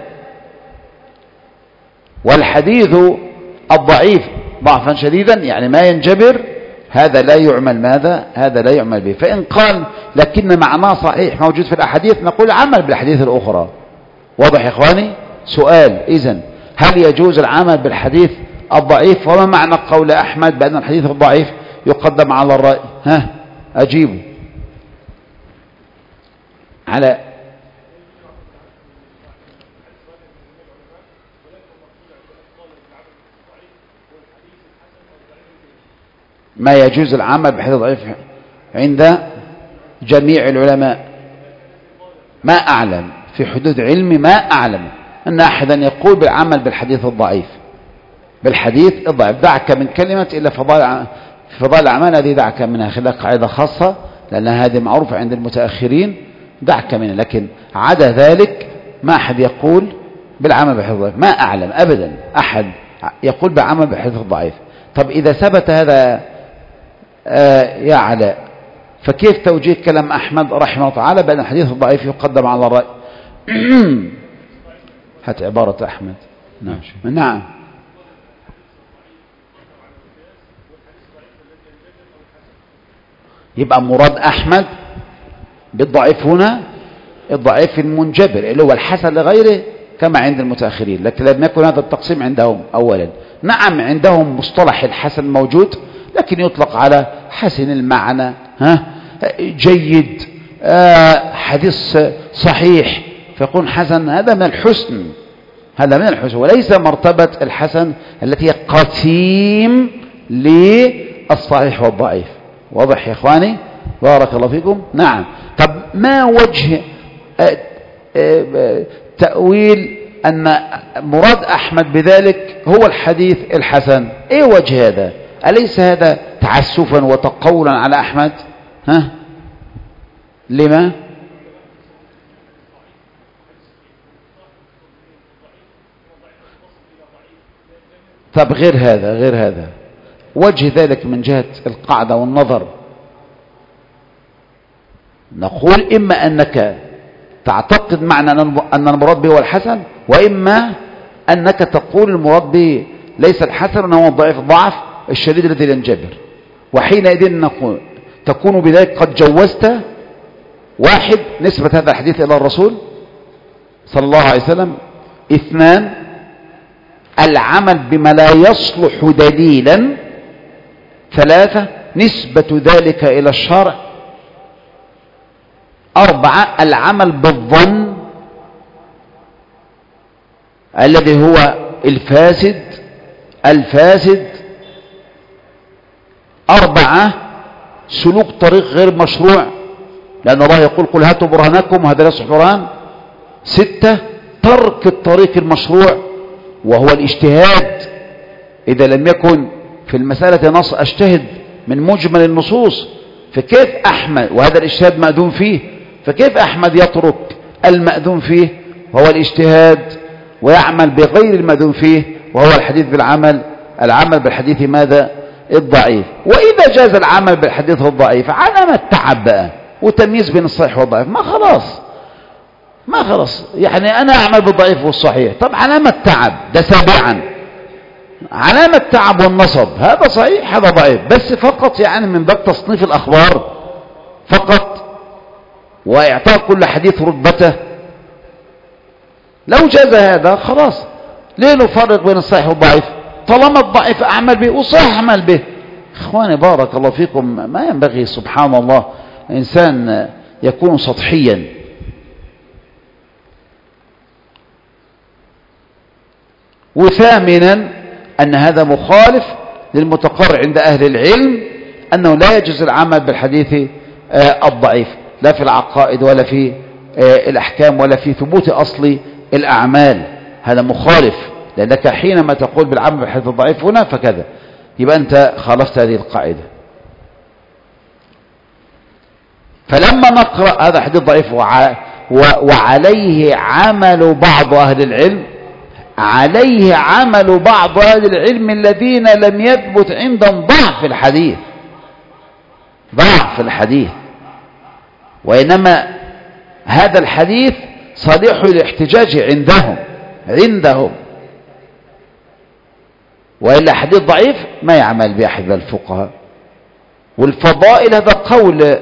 والحديث الضعيف ضعفا شديدا يعني ما ينجبر، هذا لا يعمل ماذا؟ هذا لا يعمل به. فإن قال لكن معناه صحيح موجود في الأحاديث، نقول عمل بالحديث الأخرى. واضح يا إخواني؟ سؤال إذن هل يجوز العمل بالحديث الضعيف؟ وما معنى قول أحمد بأن الحديث الضعيف يقدم على الرأي؟ ها أجيبوا على ما يجوز العمل بحديث ضعيف عند جميع العلماء. ما أعلم في حدود علمي، ما أعلم أن أحدا يقول بالعمل بالحديث الضعيف، بالحديث الضعيف. دعك من كلمة إلا فضائل فضائل الأعمال، هذه دعك منها، خلال قاعدة خاصة لأن هذه معروفة عند المتأخرين، دعك منها. لكن عدا ذلك ما أحد يقول بالعمل بالحديث الضعيف، ما أعلم أبدا أحد يقول بالعمل بالحديث الضعيف. طب إذا ثبت هذا آه يا علاء، فكيف توجيه كلام أحمد رحمه الله تعالى بأن الحديث الضعيف يقدم على الرأي؟ هات عبارة أحمد. نعم نعم يبقى مراد أحمد بالضعيف هنا الضعيف المنجبر اللي هو الحسن لغيره كما عند المتأخرين، لكن لم يكن هذا التقسيم عندهم أولا. نعم عندهم مصطلح الحسن موجود، لكن يطلق على حسن المعنى، ها جيد، آه حديث صحيح، فيكون حسن. هذا من الحسن، هذا من الحسن، وليس مرتبة الحسن التي هي قسيم للصحيح والضعيف. واضح يا إخواني؟ بارك الله فيكم. نعم. طب ما وجه آه آه تأويل أن مراد أحمد بذلك هو الحديث الحسن؟ إيه وجه هذا؟ أليس هذا تعسفا وتقولا على أحمد؟ ها لما؟ طب غير هذا، غير هذا وجه ذلك من جهة القاعدة والنظر، نقول إما أنك تعتقد معنى أن المراد به هو الحسن، وإما أنك تقول المراد به ليس الحسن وهو الضعيف، الضعف الشديد الذي ينجبر. وحينئذ نقول تكون بذلك قد جوزت واحد نسبة هذا الحديث إلى الرسول صلى الله عليه وسلم، اثنان العمل بما لا يصلح دليلا، ثلاثة نسبة ذلك إلى الشرع، أربعة العمل بالظن الذي هو الفاسد الفاسد أربعة سلوك طريق غير مشروع، لأن الله يقول قل هاتوا برهانكم وهذا لا يصح برهان. ستة ترك الطريق المشروع وهو الاجتهاد، إذا لم يكن في المسألة نص أجتهد من مجمل النصوص، فكيف أحمد وهذا الاجتهاد مأذون فيه، فكيف أحمد يترك المأذون فيه وهو الاجتهاد ويعمل بغير المأذون فيه وهو الحديث بالعمل العمل بالحديث ماذا؟ الضعيف. وإذا جاز العمل بالحديث الضعيف على ما التعب بقى وتمييز بين الصحيح والضعيف، ما خلاص ما خلاص يعني أنا أعمل بالضعيف والصحيح، طب علامة التعب ده سابعا، علامة التعب والنصب، هذا صحيح هذا ضعيف، بس فقط يعني من باب تصنيف الأخبار فقط وإعطاء كل حديث رتبته. لو جاز هذا خلاص، ليه نفرق بين الصحيح والضعيف؟ طالما الضعيف أعمل به والصحيح أعمل به. إخواني بارك الله فيكم، ما ينبغي سبحان الله إنسان يكون سطحيا. وثامنا أن هذا مخالف للمتقرر عند أهل العلم أنه لا يجوز العمل بالحديث الضعيف، لا في العقائد ولا في الأحكام ولا في ثبوت أصل الأعمال. هذا مخالف، لأنك حينما تقول بالعمل بالحديث الضعيف هنا فكذا، يبقى أنت خالفت هذه القاعدة. فلما نقرأ هذا حديث ضعيف وعليه عمل بعض أهل العلم، عليه عمل بعض أهل العلم الذين لم يثبت عندهم ضعف الحديث ضعف الحديث وإنما هذا الحديث صالح للاحتجاج عندهم عندهم وإلا حديث ضعيف ما يعمل به أحد الفقهاء. والفضائل هذا قول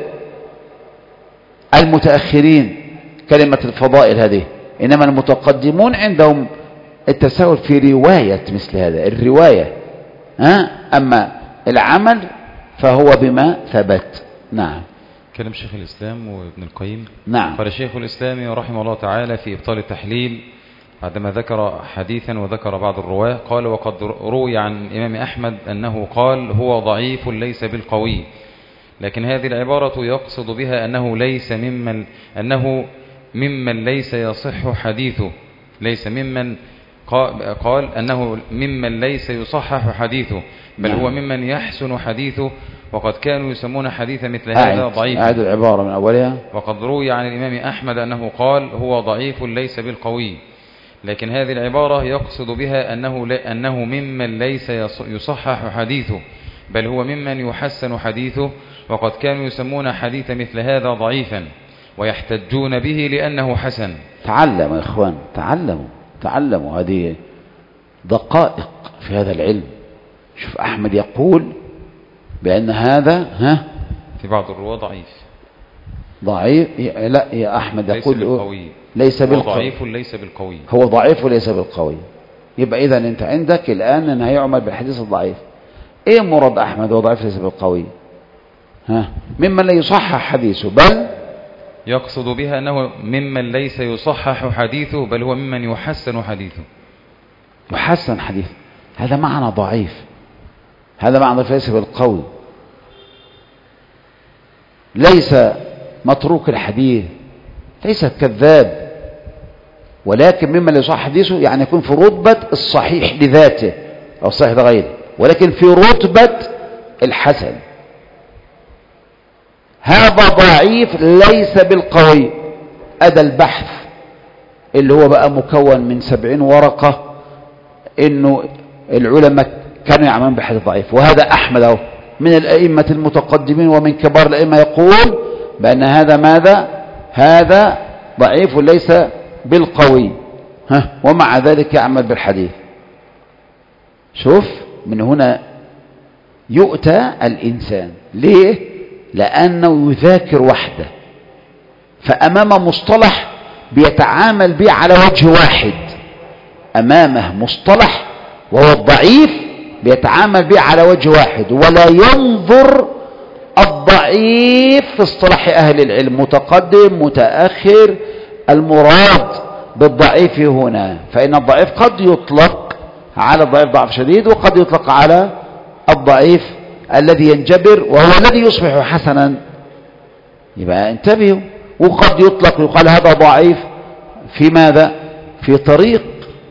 المتأخرين كلمة الفضائل هذه، إنما المتقدمون عندهم التساهل في رواية مثل هذا الرواية، ها؟ أما العمل فهو بما ثبت. نعم. كلام شيخ الإسلام وابن القيم. نعم. قال شيخ الإسلام رحمه الله تعالى في إبطال التحليل بعدما ذكر حديثا وذكر بعض الرواه، قال وقد روي عن الإمام أحمد أنه قال هو ضعيف ليس بالقوي، لكن هذه العبارة يقصد بها أنه ليس ممن أنه ممن ليس يصح حديثه، ليس ممن قال أنه ممن ليس يصحح حديثه، بل نعم. هو ممن يحسن حديثه، وقد كانوا يسمون حديث مثل هذا ضعيفا. أعد العبارة من أولها. وقد روي عن الإمام أحمد أنه قال هو ضعيف ليس بالقوي، لكن هذه العبارة يقصد بها أنه, أنه ممن ليس يصحح حديثه، بل هو ممن يحسن حديثه، وقد كانوا يسمون حديث مثل هذا ضعيفا ويحتجون به لأنه حسن. تعلموا يا إخوان، تعلموا تعلموا هذه دقائق في هذا العلم. شوف أحمد يقول بأن هذا ها في بعض الرواة ضعيف ضعيف. لا يا أحمد يقول ليس بالقوي، ليس بالقوي، ضعيف ليس بالقوي، هو ضعيف وليس بالقوي. يبقى إذا أنت عندك الآن أنه يعمل بالحديث الضعيف. إيه مراد أحمد هو ضعيف ليس بالقوي؟ ها ممن لا يصحح حديثه، بل يقصد بها أنه ممن ليس يصحح حديثه، بل هو ممن يحسن حديثه. يحسن حديثه، هذا معنى ضعيف، هذا معنى ضعيف ليس بالقوي. ليس متروك الحديث، ليس كذاب، ولكن ممن لا يصحح حديثه يعني يكون في رتبة الصحيح لذاته أو الصحيح لغيره، ولكن في رتبة الحسن. هذا ضعيف ليس بالقوي. أدى البحث اللي هو بقى مكون من سبعين ورقة إنه العلماء كانوا يعملون بحديث ضعيف، وهذا أحمد أهو من الأئمة المتقدمين ومن كبار الأئمة يقول بأن هذا ماذا؟ هذا ضعيف ليس بالقوي، ها ومع ذلك يعمل بالحديث. شوف من هنا يؤتى الإنسان ليه؟ لأنه يذاكر وحده، فأمام مصطلح بيتعامل به على وجه واحد، أمامه مصطلح وهو الضعيف بيتعامل به على وجه واحد، ولا ينظر الضعيف في اصطلاح أهل العلم متقدم متأخر. المراد بالضعيف هنا فإن الضعيف قد يطلق على الضعيف ضعف شديد، وقد يطلق على الضعيف الذي ينجبر وهو الذي يصبح حسنا. يبقى انتبهوا. وقد يطلق يقال هذا ضعيف في ماذا؟ في طريق،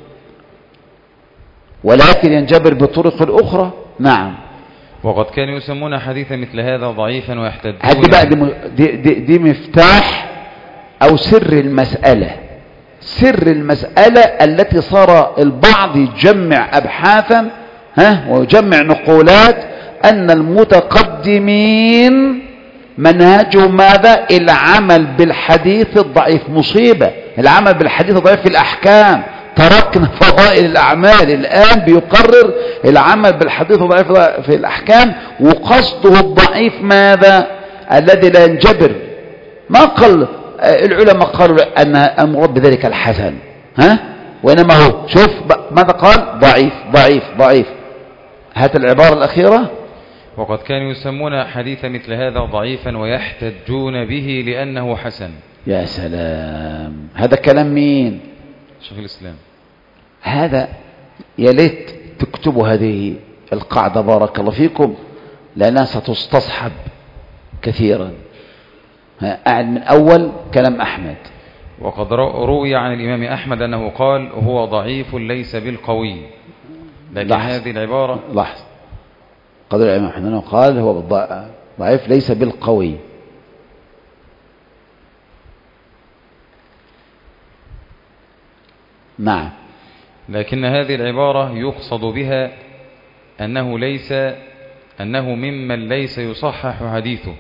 ولكن ينجبر بالطرق الأخرى. نعم. وقد كانوا يسمون حديثا مثل هذا ضعيفا ويحتجون. هذه بقى دي, دي, دي مفتاح أو سر المسألة، سر المسألة التي صار البعض يجمع أبحاثا ها ويجمع نقولات أن المتقدمين منهجهم ماذا؟ العمل بالحديث الضعيف. مصيبة العمل بالحديث الضعيف في الأحكام، تركنا فضائل الأعمال، الآن بيقرر العمل بالحديث الضعيف في الأحكام، وقصده الضعيف ماذا؟ الذي لا ينجبر. ما قال العلماء قالوا أن المراد بذلك الحسن، ها وإنما هو شوف ماذا قال؟ ضعيف ضعيف ضعيف. هات العبارة الأخيرة. وقد كانوا يسمون حديث مثل هذا ضعيفا ويحتجون به لأنه حسن. يا سلام، هذا كلام مين؟ شيخ الإسلام. هذا يا ليت تكتبوا هذه القاعدة بارك الله فيكم، لأنها ستستصحب كثيرا. قاعد من أول كلام أحمد. وقد روي عن الإمام أحمد أنه قال هو ضعيف ليس بالقوي، لكن لحظ. هذه العبارة لحظ قدر الإمام أحمد أنه قال هو ضعيف ليس بالقوي. نعم. لكن هذه العبارة يقصد بها أنه ليس أنه ممن ليس يصحح حديثه،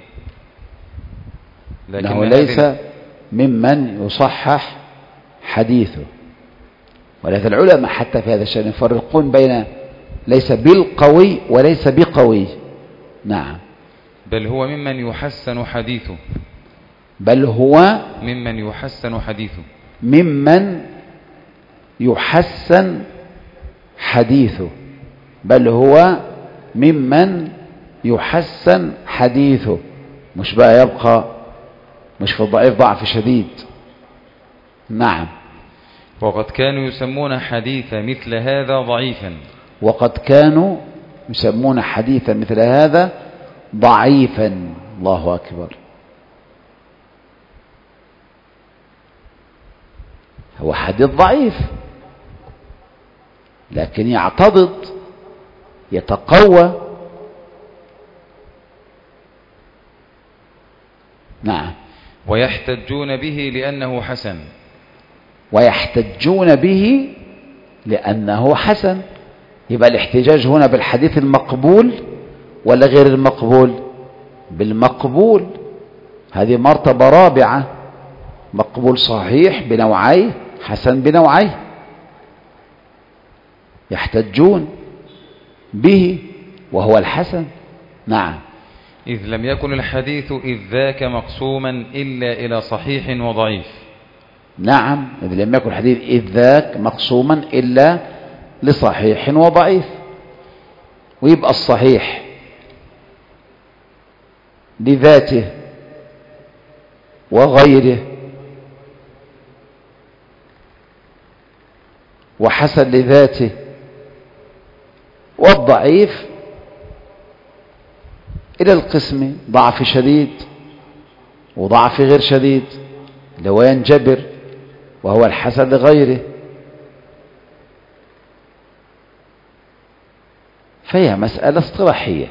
لكن ليس ممن يصحح حديثه. ولهذا العلماء حتى في هذا الشأن يفرقون بين ليس بالقوي وليس بقوي. نعم. بل هو ممن يحسن حديثه بل هو ممن يحسن حديثه ممن يحسن حديثه بل هو ممن يحسن حديثه، مش بقى يبقى مش في الضعيف ضعف شديد. نعم. وقد كانوا يسمون حديث مثل هذا ضعيفا وقد كانوا يسمون حديث مثل هذا ضعيفا. الله أكبر. هو حديث ضعيف لكن يعتضد يتقوى. نعم. ويحتجون به لأنه حسن ويحتجون به لأنه حسن. يبقى الاحتجاج هنا بالحديث المقبول ولا غير المقبول؟ بالمقبول. هذه مرتبة رابعة، مقبول صحيح بنوعيه، حسن بنوعيه. يحتجون به وهو الحسن. نعم. إذ لم يكن الحديث إذ ذاك مقسوما إلا إلى صحيح وضعيف. نعم. إذ لم يكن الحديث إذ ذاك مقسوما إلا لصحيح وضعيف. ويبقى الصحيح لذاته وغيره وحسن لذاته، والضعيف إلى القسم ضعف شديد وضعف غير شديد لو ينجبر، وهو الحسن لغيره. فهي مسألة اصطلاحية.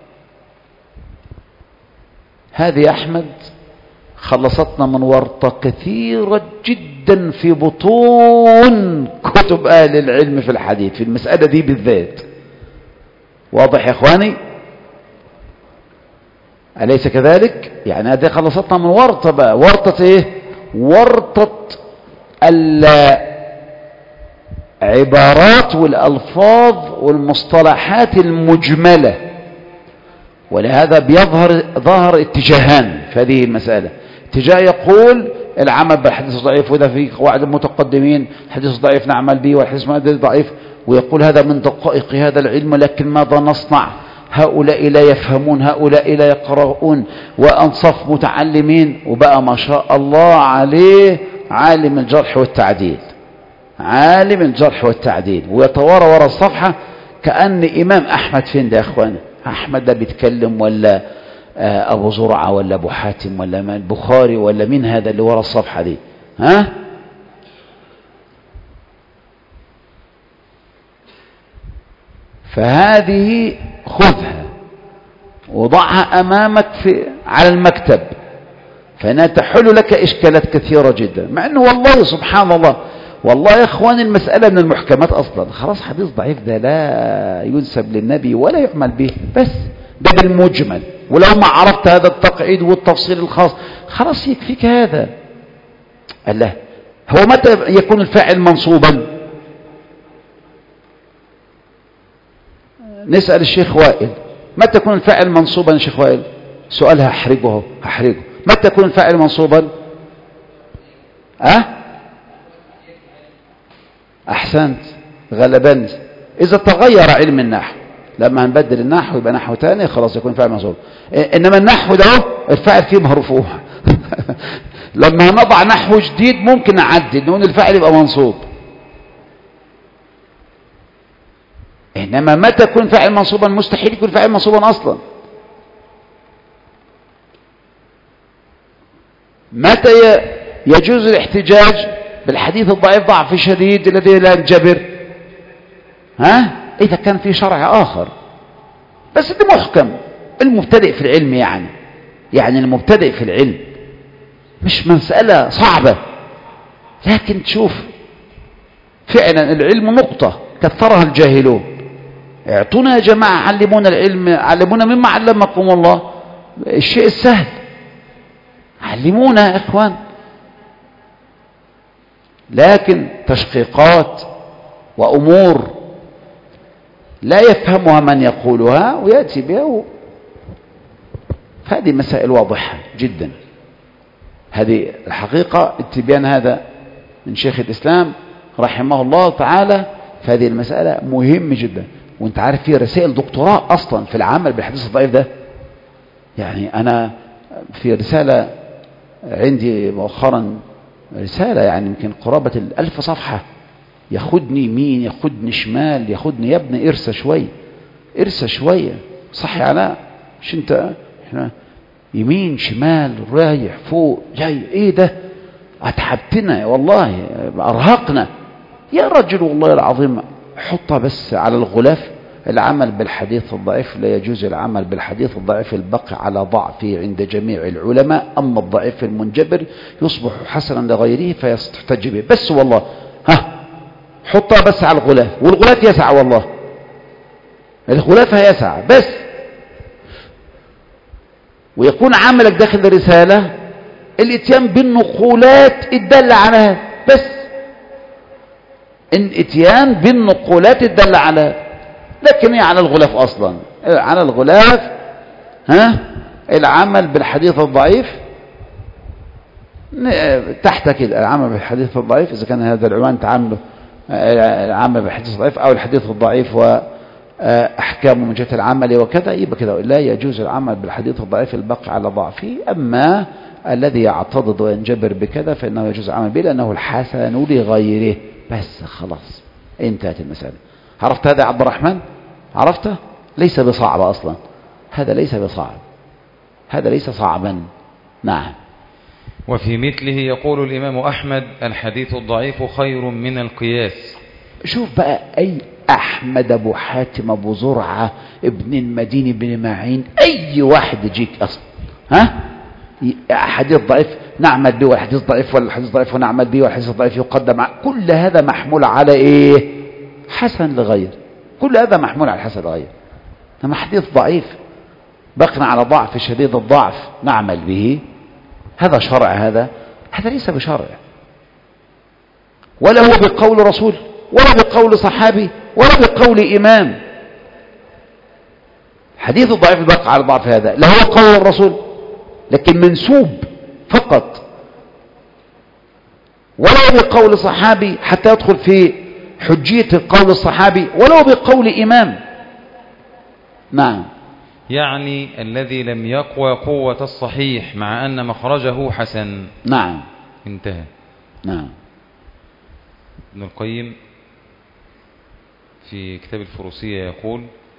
هذه أحمد خلصتنا من ورطة كثيرة جدا في بطون كتب أهل العلم في الحديث في المسألة دي بالذات. واضح يا إخواني؟ أليس كذلك؟ يعني هذه خلصتنا من ورطة بقى. ورطة إيه؟ ورطة العبارات والألفاظ والمصطلحات المجملة. ولهذا بيظهر ظهر اتجاهان في هذه المسألة. اتجاه يقول العمل بالحديث ضعيف، وده في قواعد المتقدمين الحديث ضعيف نعمل به والحديث ضعيف، ويقول هذا من دقائق هذا العلم، لكن ماذا نصنع؟ هؤلاء لا يفهمون، هؤلاء لا يقرؤون، وأنصف متعلمين. وبقى ما شاء الله عليه عالم الجرح والتعديل، عالم الجرح والتعديل، ويتوارى وراء الصفحة كأن إمام أحمد. فين ده يا أخوانا؟ أحمد ده بيتكلم ولا أبو زرعة ولا أبو حاتم ولا البخاري ولا مين هذا اللي وراء الصفحة دي؟ ها؟ فهذه خذها وضعها أمامك في على المكتب، فإنها تحل لك إشكالات كثيرة جدا. مع أنه والله سبحان الله، والله يا إخوان المسألة من المحكمات أصلا. خلاص حديث ضعيف ده لا ينسب للنبي ولا يعمل به، بس ده بالمجمل. ولو ما عرفت هذا التقعيد والتفصيل الخاص خلاص يكفيك هذا. الله، هو متى يكون الفاعل منصوبا؟ نسأل الشيخ وائل، متى يكون الفاعل منصوبا يا شيخ وائل؟ سؤال هحرجه هحرجه متى يكون الفاعل منصوبا؟ أه؟ أحسنت، غلبنت. إذا تغير علم النحو، لما هنبدل النحو يبقى نحو تاني خلاص يكون فاعل منصوب. إنما النحو ده الفاعل فيه مرفوع. لما نضع نحو جديد ممكن نعدل نقول الفاعل يبقى منصوب. إنما متى يكون فاعل منصوبا؟ مستحيل يكون فاعل منصوبا أصلا. متى يجوز الاحتجاج بالحديث الضعيف ضعف شديد الذي لا ينجبر؟ ها؟ إذا كان في شرع آخر. بس ده محكم. المبتدئ في العلم يعني يعني المبتدئ في العلم مش مسألة صعبة، لكن تشوف فعلا العلم نقطة كثرها الجاهلون. اعطونا يا جماعة، علمونا العلم، علمونا مما علمكم الله، الشيء السهل، علمونا يا إخوان. لكن تشقيقات وأمور لا يفهمها من يقولها ويأتي بها. فهذه مسائل واضحة جدا. هذه الحقيقة التبيان هذا من شيخ الإسلام رحمه الله تعالى، فهذه المسألة مهمة جدا. وانت عارف في رسائل دكتوراه أصلا في العمل بالحديث الضعيف ده. يعني أنا في رسالة عندي مؤخرا، رسالة يعني يمكن قرابة الألف صفحة، ياخدني يمين ياخدني شمال، ياخدني يا ابني ارسى شوية ارسى شوية صح على مش انت احنا يمين شمال رايح فوق جاي، ايه ده اتعبتنا والله ارهقنا يا رجل والله العظيم. حطها بس على الغلاف، العمل بالحديث الضعيف لا يجوز العمل بالحديث الضعيف البقي على ضعفه عند جميع العلماء، أما الضعيف المنجبر يصبح حسنا لغيره فيستحتج به. بس والله ها حطها بس على الغلاف، والغلاف يسع والله الغلاف هيسع بس. ويكون عملك داخل الرسالة الاتيان بالنقولات الدالة على هذا بس، الاتيان بالنقولات الدالة على هذا. لكن هي على الغلاف أصلا، على الغلاف ها العمل بالحديث الضعيف تحت كده، العمل بالحديث الضعيف إذا كان هذا العنوان تعامله العمل بالحديث الضعيف أو الحديث الضعيف وأحكامه من جهة العمل وكذا، يبقى كده لا يجوز العمل بالحديث الضعيف البقي على ضعفه. أما الذي يعتضد وينجبر بكذا فإنه يجوز العمل به لأنه الحسن لغيره بس. خلاص انتهت المسألة. عرفت هذا يا عبد الرحمن؟ عرفته؟ ليس بصعب أصلا، هذا ليس بصعب، هذا ليس صعبا. نعم. وفي مثله يقول الإمام أحمد الحديث الضعيف خير من القياس. شوف بقى، أي أحمد أبو حاتم أبو زرعة ابن المديني بن معين، أي واحد يجيك أصلا ها حديث ضعيف نعمل به، والحديث ضعيف والحديث ضعيف ونعمل به، والحديث ضعيف يقدم، كل هذا محمول على إيه؟ حسن لغير. كل هذا محمول على الحسن لغير. لما حديث ضعيف بقنا على ضعف شديد الضعف نعمل به، هذا شرع، هذا هذا ليس بشرع، ولا هو بقول رسول ولا بقول صحابي ولا بقول إمام. حديث الضعيف بقى على ضعف هذا لا هو قول الرسول لكن منسوب فقط، ولا بقول صحابي حتى يدخل في حجية القول الصحابي، ولا بقول إمام. نعم. يعني الذي لم يقوى قوة الصحيح مع أن مخرجه حسن. نعم. انتهى. نعم. ابن القيم في كتاب الفروسية يقول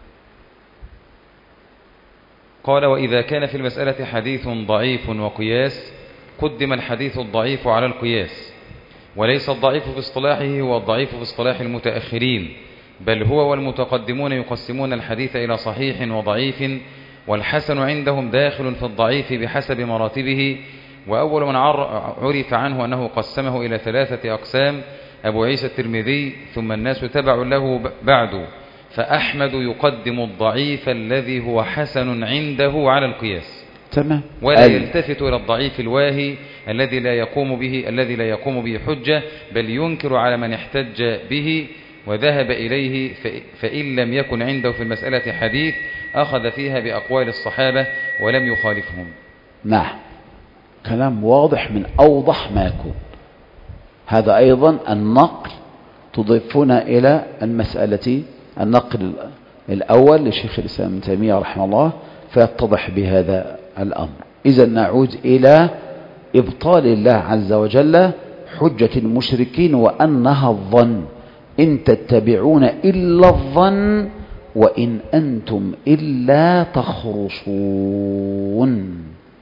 قال وإذا كان في المسألة حديث ضعيف وقياس قدم الحديث الضعيف على القياس، وليس الضعيف في اصطلاحه هو الضعيف في اصطلاح المتأخرين، بل هو والمتقدمون يقسمون الحديث إلى صحيح وضعيف، والحسن عندهم داخل في الضعيف بحسب مراتبه. وأول من عرف عنه أنه قسمه إلى ثلاثة أقسام أبو عيسى الترمذي، ثم الناس تبع له بعد، فأحمد يقدم الضعيف الذي هو حسن عنده على القياس، تمام، ولا يلتفت إلى الضعيف الواهي الذي لا يقوم به الذي لا يقوم به حجة، بل ينكر على من احتج به وذهب إليه، فإن لم يكن عنده في المسألة حديث أخذ فيها بأقوال الصحابة ولم يخالفهم. نعم، كلام واضح من أوضح ما يكون. هذا أيضا النقل تضيفنا إلى المسألة، النقل الأول لشيخ الإسلام ابن تيمية رحمه الله، فيتضح بهذا الأمر. إذا نعود إلى إبطال الله عز وجل حجة المشركين وأنها الظن، إن تتبعون إلا الظن وإن أنتم إلا تخرصون.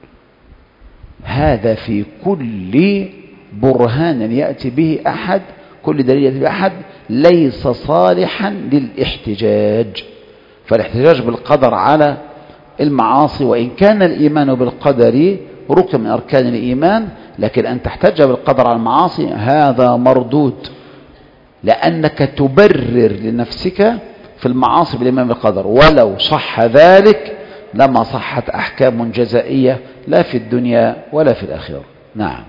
هذا في كل برهان يأتي به أحد، كل دليل يأتي به أحد ليس صالحا للاحتجاج. فالاحتجاج بالقدر على المعاصي، وإن كان الإيمان بالقدر ركن من أركان الإيمان، لكن أن تحتج بالقدر على المعاصي هذا مردود، لأنك تبرر لنفسك في المعاصي بالإيمان بالقدر، ولو صح ذلك لما صحت أحكام جزائية لا في الدنيا ولا في الآخرة. نعم.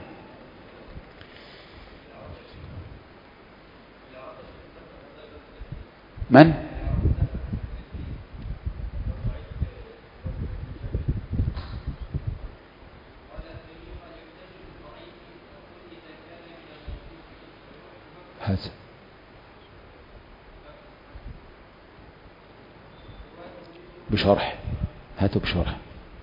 من؟ بشرح، هاتوا بشرح.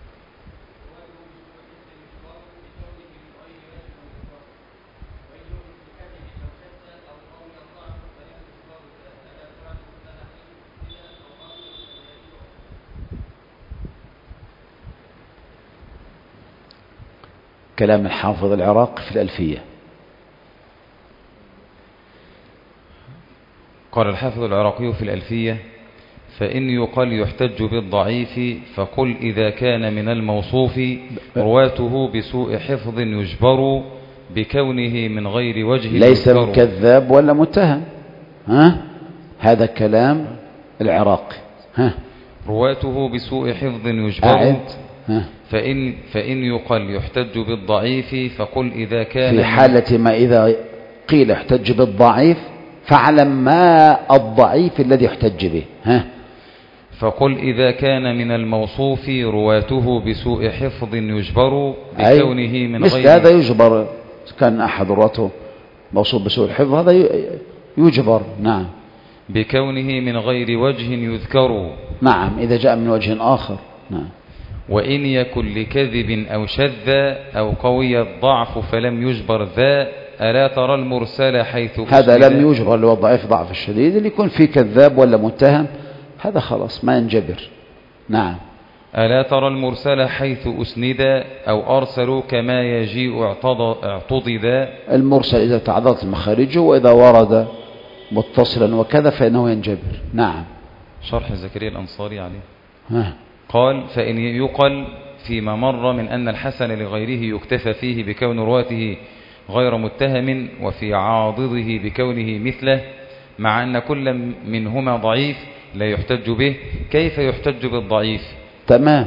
كلام الحافظ العراقي في الألفية. قال الحافظ العراقي في الألفية: فإن يقال يحتج بالضعيف فقل إذا كان من الموصوف رواته بسوء حفظ يجبر بكونه من غير وجه ليس يذكر. كذاب ولا متهم، ها هذا كلام العراقي. ها رواته بسوء حفظ يجبر. أعد. ها فإن, فإن يقال يحتج بالضعيف فقل إذا كان في حالة ما إذا قيل يحتج بالضعيف فاعلم ما الضعيف الذي يحتج به. ها فقل إذا كان من الموصوف رواته بسوء حفظ يجبر أي بكونه من مثل غير. هذا يجبر، كان أحد رواته موصوف بسوء الحفظ هذا يجبر. نعم بكونه من غير وجه يذكر. نعم إذا جاء من وجه آخر. نعم. وإن يكن لكذب أو شذ أو قوي الضعف فلم يجبر ذا ألا ترى المرسل حيث هذا لم يجبر، اللي هو الضعيف ضعف الشديد، اللي يكون فيه كذاب ولا متهم هذا خلاص ما ينجبر. نعم. ألا ترى المرسل حيث أسند أو أرسلوا كما يجيء اعتضد. المرسل إذا تعذرت مخارجه وإذا ورد متصلا وكذا فإنه ينجبر. نعم. شرح زكريا الأنصاري عليه. ها. قال: فإن يقل فيما مر من أن الحسن لغيره يكتفى فيه بكون رواته غير متهم وفي عاضده بكونه مثله، مع أن كل منهما ضعيف لا يحتج به، كيف يحتج بالضعيف؟ تمام.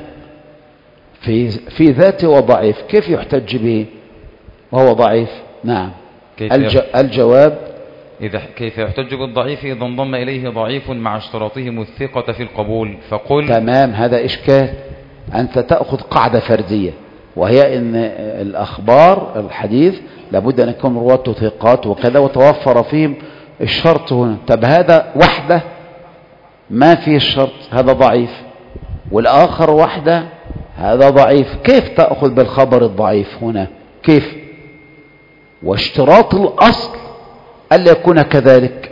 في في ذاته وضعيف، كيف يحتج به وهو ضعيف؟ نعم. الج... الجواب: إذا كيف يحتج بالضعيف إذا انضم إليه ضعيف مع اشتراطهم الثقة في القبول. فقل تمام. هذا إشكال. أنت تأخذ قاعدة فردية، وهي أن الأخبار الحديث لابد أن يكون رواته ثقات وكذا وتوفر فيهم الشرط هنا. طب هذا وحده ما فيه الشرط هذا ضعيف، والآخر وحده هذا ضعيف، كيف تأخذ بالخبر الضعيف هنا؟ كيف؟ واشتراط الأصل ألا يكون كذلك.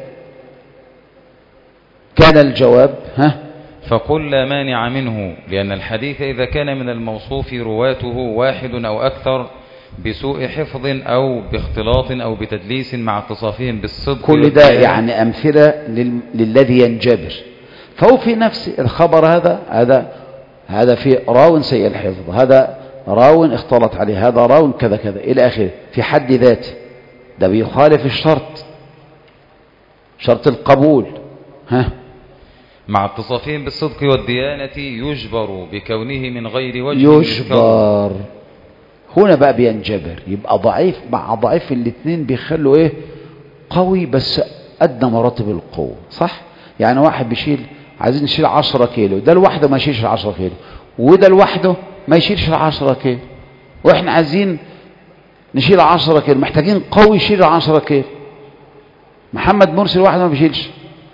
كان الجواب: ها فقل لا مانع منه، لأن الحديث إذا كان من الموصوف رواته واحد أو أكثر بسوء حفظ أو باختلاط أو بتدليس مع اتصافهم بالصدق، كل ده يعني أمثلة لل... للذي ينجبر. فهو في نفس الخبر هذا هذا هذا في راو سيء الحفظ، هذا راو اختلط عليه، هذا راو كذا كذا إلى آخره، في حد ذاته ده بيخالف الشرط، شرط القبول. ها مع اتصافهم بالصدق والديانة يجبر بكونه من غير وجه يجبر. هنا بقى بينجبر، يبقى ضعيف مع ضعيف، الاثنين بيخلوا ايه؟ قوي بس ادنى مراتب القوة. صح؟ يعني واحد بيشيل، عايزين نشيل عشرة كيلو، ده لوحده ما يشيلش عشرة كيلو، وده لوحده ما يشيلش عشرة كيلو، واحنا عايزين نشيل عشرة كيلو، محتاجين قوي يشيل عشرة كيلو. محمد مرسي لوحده ما بيشيلش،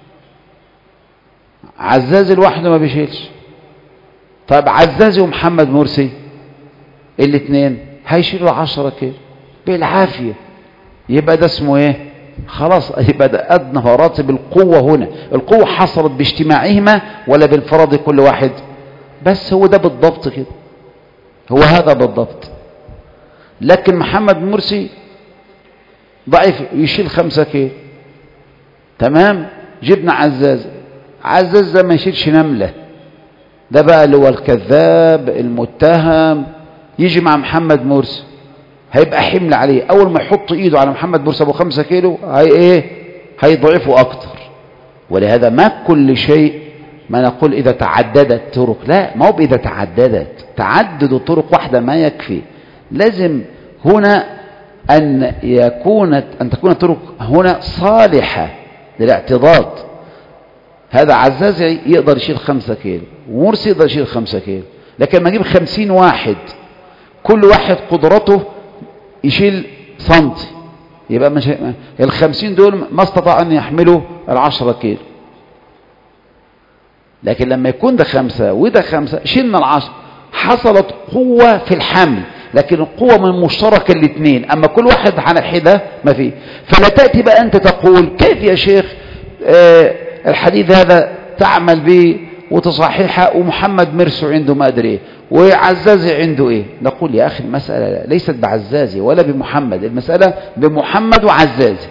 عزازي لوحده ما بيشيلش. طيب عزازي ومحمد مرسي الاثنين هيشيلوا عشرة كيلو بالعافية، يبقى ده اسمه ايه؟ خلاص يبقى ده ادنى مراتب القوة. هنا القوة حصلت باجتماعهما ولا بانفراد كل واحد؟ بس هو ده بالضبط كده، هو هذا بالضبط. لكن محمد مرسي ضعيف يشيل خمسة كيلو، تمام. جبنا عزاز، عزاز ده ما يشيلش نملة، ده بقى اللي هو الكذاب المتهم، يجي مع محمد مرسي هيبقى حمل عليه. اول ما يحط ايده على محمد مرسي ابو خمسة كيلو هي ايه؟ هيضعفه اكتر. ولهذا ما كل شيء ما نقول اذا تعددت طرق، لا، ما هو اذا تعددت، تعدد الطرق واحدة ما يكفي، لازم هنا ان يكون ان تكون الطرق هنا صالحة للاعتضاد. هذا عزازي يقدر يشيل خمسة كيلو، ومرسي يقدر يشيل خمسة كيلو، لكن ما اجيب خمسين واحد كل واحد قدرته يشيل سنتي، يبقى مش الخمسين دول ما استطاع ان يحملوا العشرة كيلو. لكن لما يكون ده خمسة وده خمسة شلنا العشر، حصلت قوة في الحمل، لكن القوة من مشترك الاثنين، أما كل واحد على حدة ما فيه. فلا تأتي بقى أنت تقول كيف يا شيخ آه الحديث هذا تعمل به وتصحيحه ومحمد مرسو عنده ما أدري إيه وعزازي عنده إيه. نقول يا أخي المسألة ليست بعزازي ولا بمحمد، المسألة بمحمد وعزازي.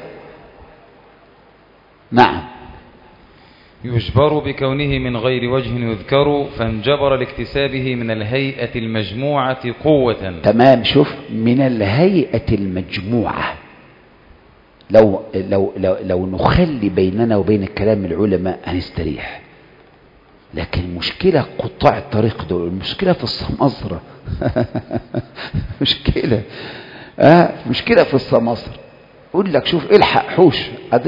نعم. يجبر بكونه من غير وجه يذكر، فانجبر لاكتسابه من الهيئة المجموعة قوة. تمام. شوف، من الهيئة المجموعة. لو, لو, لو, لو نخلي بيننا وبين كلام العلماء هنستريح، لكن المشكلة قطاع الطريق دول، المشكلة في السماسرة مشكلة آه مشكلة في السماسرة. يقول لك شوف الحق حوش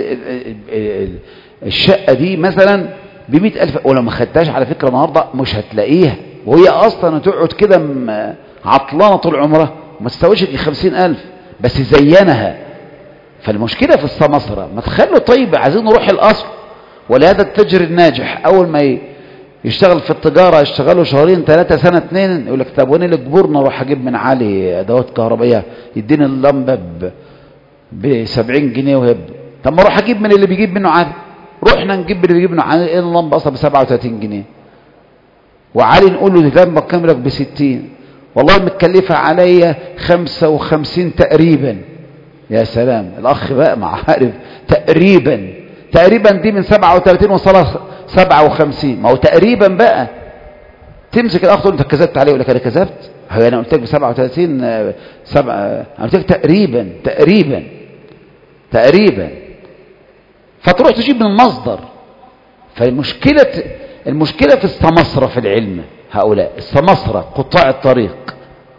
الشقة دي مثلا بمئة ألف، ولو ما خدتهاش على فكرة النهاردة مش هتلاقيها، وهي أصلا تقعد كده عطلانة طول عمرها ما تستويش خمسين ألف، بس زينها. فالمشكلة في السماسرة. ما تخلوا طيب عايزين نروح الأصل. ولهذا التاجر الناجح أول ما يشتغل في التجارة يشتغلوا شهرين ثلاثة سنة اثنين يقول لك طب وانا اللي جبرنا اروح اجيب من علي ادوات كهربائية يديني اللمبة ب سبعين جنيه وهب. طب ما اروح اجيب من اللي بيجيب منه علي. رحنا نجيب اللي بيجيب منه علي، ايه اللمبة اصلا ب سبعة وثلاثين جنيه، وعلي نقول له دي لمبة كام لك ب ستين، والله متكلفة عليا خمسة وخمسين تقريبا. يا سلام، الاخ بقى مع عارف تقريبا تقريبا دي من سبعة وثلاثين وصلها سبعة وخمسين، ما هو تقريبا بقى. تمسك الاخ تقول انت كذبت عليه، يقول لك انا كذبت؟ هو انا قلت لك ب سبعة وثلاثين سبعة، انا قلت لك تقريبا تقريبا تقريبا، فتروح تجيب من المصدر. فالمشكله المشكله في السماسرة في العلم، هؤلاء السماسرة قطاع الطريق.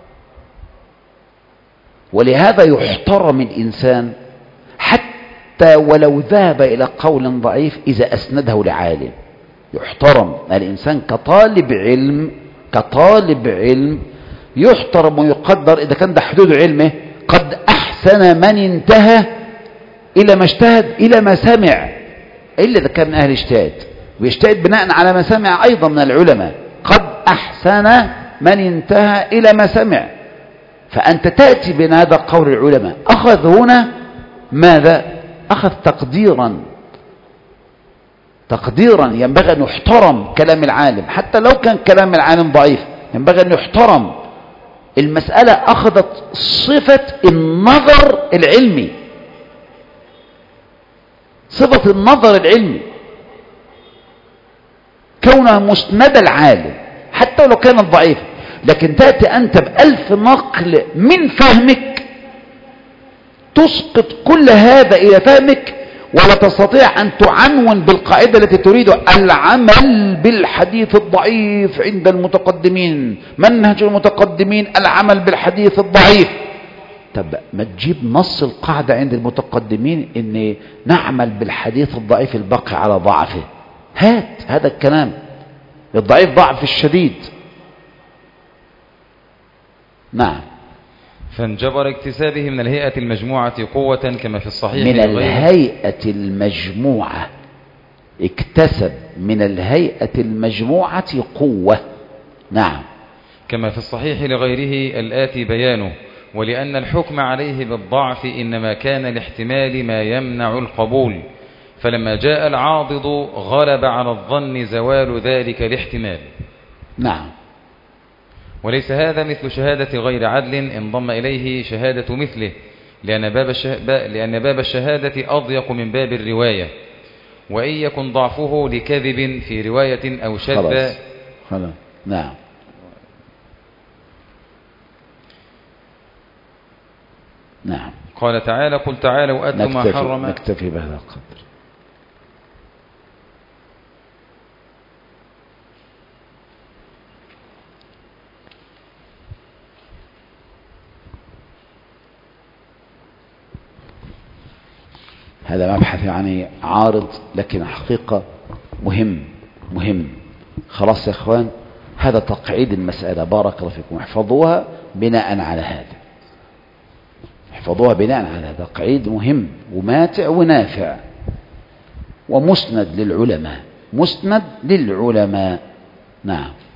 ولهذا يحترم الانسان حتى ولو ذهب إلى قول ضعيف إذا أسنده لعالم. يحترم الإنسان كطالب علم، كطالب علم يحترم ويقدر إذا كان ده حدود علمه. قد أحسن من انتهى إلى ما اجتهد إلى ما سمع، إلا إذا كان من أهل اجتهاد ويجتهد بناء على ما سمع أيضا من العلماء. قد أحسن من انتهى إلى ما سمع. فأنت تأتي بين هذا قول العلماء. أخذ هنا ماذا؟ أخذ تقديرا تقديرا ينبغي أن يحترم كلام العالم، حتى لو كان كلام العالم ضعيف ينبغي أن يحترم. المسألة أخذت صفة النظر العلمي، صفة النظر العلمي، كونها مسند العالم حتى لو كانت ضعيفة. لكن تأتي أنت بألف نقل من فهمك تسقط كل هذا إلى فهمك، ولا تستطيع أن تعنون بالقاعدة التي تريد العمل بالحديث الضعيف عند المتقدمين. منهج المتقدمين العمل بالحديث الضعيف. طب ما تجيب نص القاعدة عند المتقدمين إن نعمل بالحديث الضعيف الباقي على ضعفه. هات هذا الكلام. الضعيف ضعف الشديد. نعم. فانجبر اكتسابه من الهيئة المجموعة قوة كما في الصحيح. من الهيئة المجموعة اكتسب من الهيئة المجموعة قوة. نعم. كما في الصحيح لغيره الآتي بيانه. ولأن الحكم عليه بالضعف إنما كان لاحتمال ما يمنع القبول، فلما جاء العاضد غلب على الظن زوال ذلك الاحتمال. نعم. وليس هذا مثل شهادة غير عدل انضم إليه شهادة مثله، لأن باب, الشه... لأن باب الشهادة أضيق من باب الرواية، وإن يكن ضعفه لكذب في رواية أو شذ. خلاص. خلاص. نعم. نعم. قال تعالى: قل تعالوا أتلوا ما حرم. نكتفي بهذا القدر. هذا مبحث يعني عارض، لكن حقيقة مهم مهم. خلاص يا اخوان، هذا تقعيد المسألة. بارك الله فيكم. احفظوها بناء على هذا، احفظوها بناء على هذا. تقعيد مهم وماتع ونافع ومسند للعلماء. مسند للعلماء. نعم.